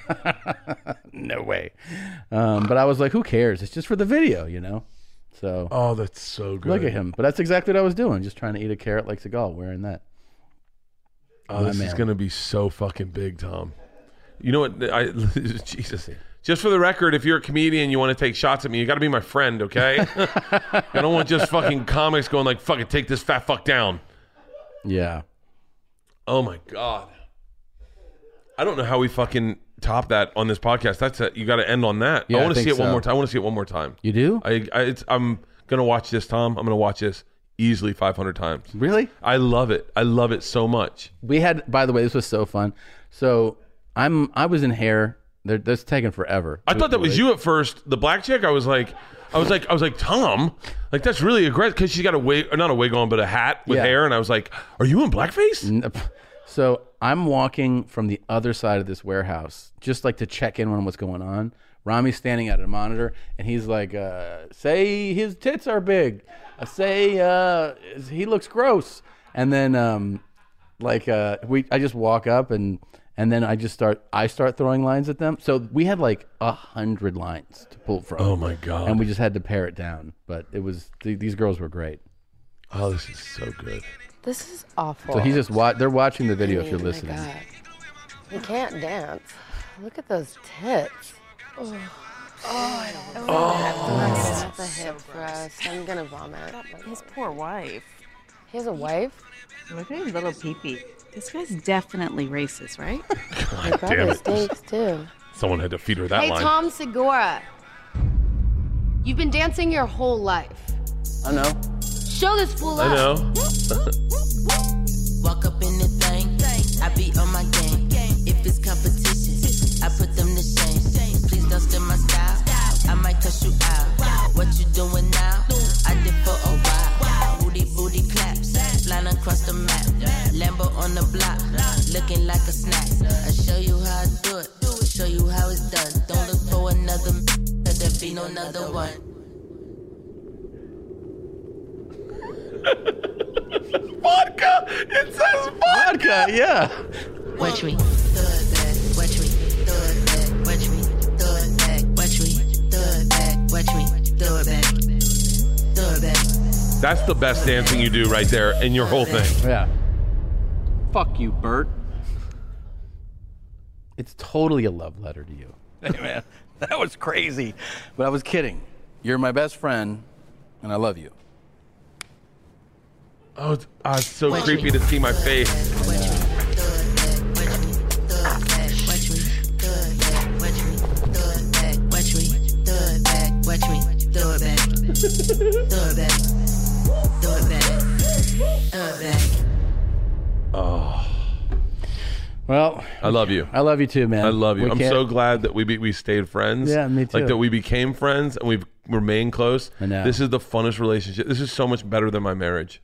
Speaker 3: no way. Um, but I was like, who cares? It's just for the video, you know? So
Speaker 1: Oh, that's so good.
Speaker 3: look at him. But that's exactly what I was doing, just trying to eat a carrot like Seagal, wearing that.
Speaker 1: Oh,
Speaker 3: My
Speaker 1: this is
Speaker 3: man.
Speaker 1: going to be so fucking big, Tom. You know what? I Jesus. Just for the record, if you're a comedian, you want to take shots at me, you got to be my friend, okay? I don't want just fucking comics going like, fucking take this fat fuck down.
Speaker 3: Yeah.
Speaker 1: Oh my God. I don't know how we fucking top that on this podcast. That's it. You got to end on that.
Speaker 3: Yeah,
Speaker 1: I want
Speaker 3: I
Speaker 1: to see
Speaker 3: think
Speaker 1: it one
Speaker 3: so.
Speaker 1: more time. I want to see it one more time.
Speaker 3: You do?
Speaker 1: I, I it's, I'm gonna watch this, Tom. I'm gonna watch this easily five hundred times.
Speaker 3: Really?
Speaker 1: I love it. I love it so much.
Speaker 3: We had, by the way, this was so fun. So I'm, I was in Hair. They're, that's taking forever.
Speaker 1: I thought that was you at first. The black chick. I was like, I was like, I was like, Tom, like that's really aggressive because she's got a wig, or not a wig on, but a hat with
Speaker 3: Yeah.
Speaker 1: hair. And I was like, are you in blackface?
Speaker 3: N- So I'm walking from the other side of this warehouse, just like to check in on what's going on. Rami's standing at a monitor, and he's like, uh, say his tits are big. I say uh, he looks gross. And then, um, like, uh, we, I just walk up, and and then I just start, I start throwing lines at them. So we had like a hundred lines to pull from.
Speaker 1: Oh, my God.
Speaker 3: And we just had to pare it down. But it was, th- these girls were great.
Speaker 1: Oh, this is so good.
Speaker 7: This is awful.
Speaker 3: So he's just, wa- they're watching the video
Speaker 7: I
Speaker 3: if you're
Speaker 7: mean, my
Speaker 3: listening.
Speaker 7: God. He can't dance. Look at those tits. Oh, oh I don't know.
Speaker 8: Oh.
Speaker 7: That's a hip thrust. I'm gonna vomit.
Speaker 8: His poor wife.
Speaker 7: He has a wife?
Speaker 8: Look at his little peepee. This guy's definitely racist, right?
Speaker 7: He probably stinks too.
Speaker 1: Someone had to feed her that
Speaker 7: Hey,
Speaker 1: line.
Speaker 7: Tom Segura. You've been dancing your whole life.
Speaker 3: I know.
Speaker 7: Show this fool
Speaker 1: I
Speaker 7: up.
Speaker 1: know.
Speaker 9: Walk up in the thing, I be on my game. If it's competition, I put them to shame. Please don't steal my style, I might cuss you out. What you doing now? I did for a while. Booty, booty claps, flying across the map. Lambo on the block, looking like a snack. I show you how I do it, show you how it's done. Don't look for another, cause there be no another one.
Speaker 1: Vodka! It says vodka!
Speaker 3: Yeah.
Speaker 9: Watch me, throw it back. Watch me, throw it back. Watch me, throw it back. Watch me, throw it back. Watch me, throw it back. Throw it back.
Speaker 1: That's the best dancing you do right there in your whole thing.
Speaker 3: Yeah. Fuck you, Bert. It's totally a love letter to you. Hey, man, that was crazy. But I was kidding. You're my best friend, and I love you.
Speaker 1: Oh, it's, oh, it's so creepy to see my face. Oh.
Speaker 3: Well,
Speaker 1: I love you.
Speaker 3: I love you too, man.
Speaker 1: I love you.
Speaker 3: We
Speaker 1: I'm
Speaker 3: can't-
Speaker 1: so glad that we be, we stayed friends.
Speaker 3: Yeah, me too.
Speaker 1: Like that we became friends and we've remained close.
Speaker 3: I know.
Speaker 1: This is the funnest relationship. This is so much better than my marriage.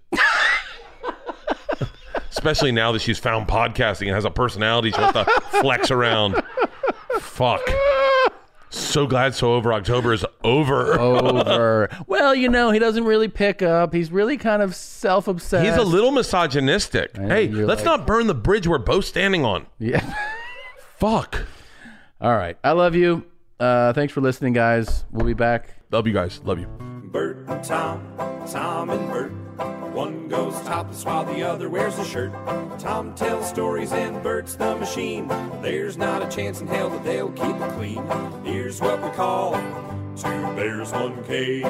Speaker 1: Especially now that she's found podcasting and has a personality she wants to flex around. Fuck. So glad So Over October is over.
Speaker 3: Over. Well, you know, he doesn't really pick up. He's really kind of self-obsessed.
Speaker 1: He's a little misogynistic.
Speaker 3: I know,
Speaker 1: Hey,
Speaker 3: you're
Speaker 1: let's
Speaker 3: like-
Speaker 1: not burn the bridge we're both standing on.
Speaker 3: Yeah.
Speaker 1: Fuck.
Speaker 3: All right. I love you. Uh, thanks for listening, guys. We'll be back.
Speaker 1: Love you guys. Love you.
Speaker 14: Bert and Tom, Tom and Bert. One goes topless while the other wears a shirt. Tom tells stories and Bert's the machine. There's not a chance in hell that they'll keep it clean. Here's what we call Two Bears, One Cave.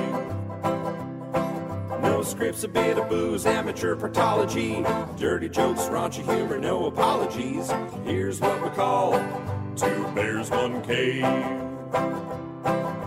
Speaker 14: No scripts, a bit of booze, amateur partology. Dirty jokes, raunchy humor, no apologies. Here's what we call Two Bears, One Cave.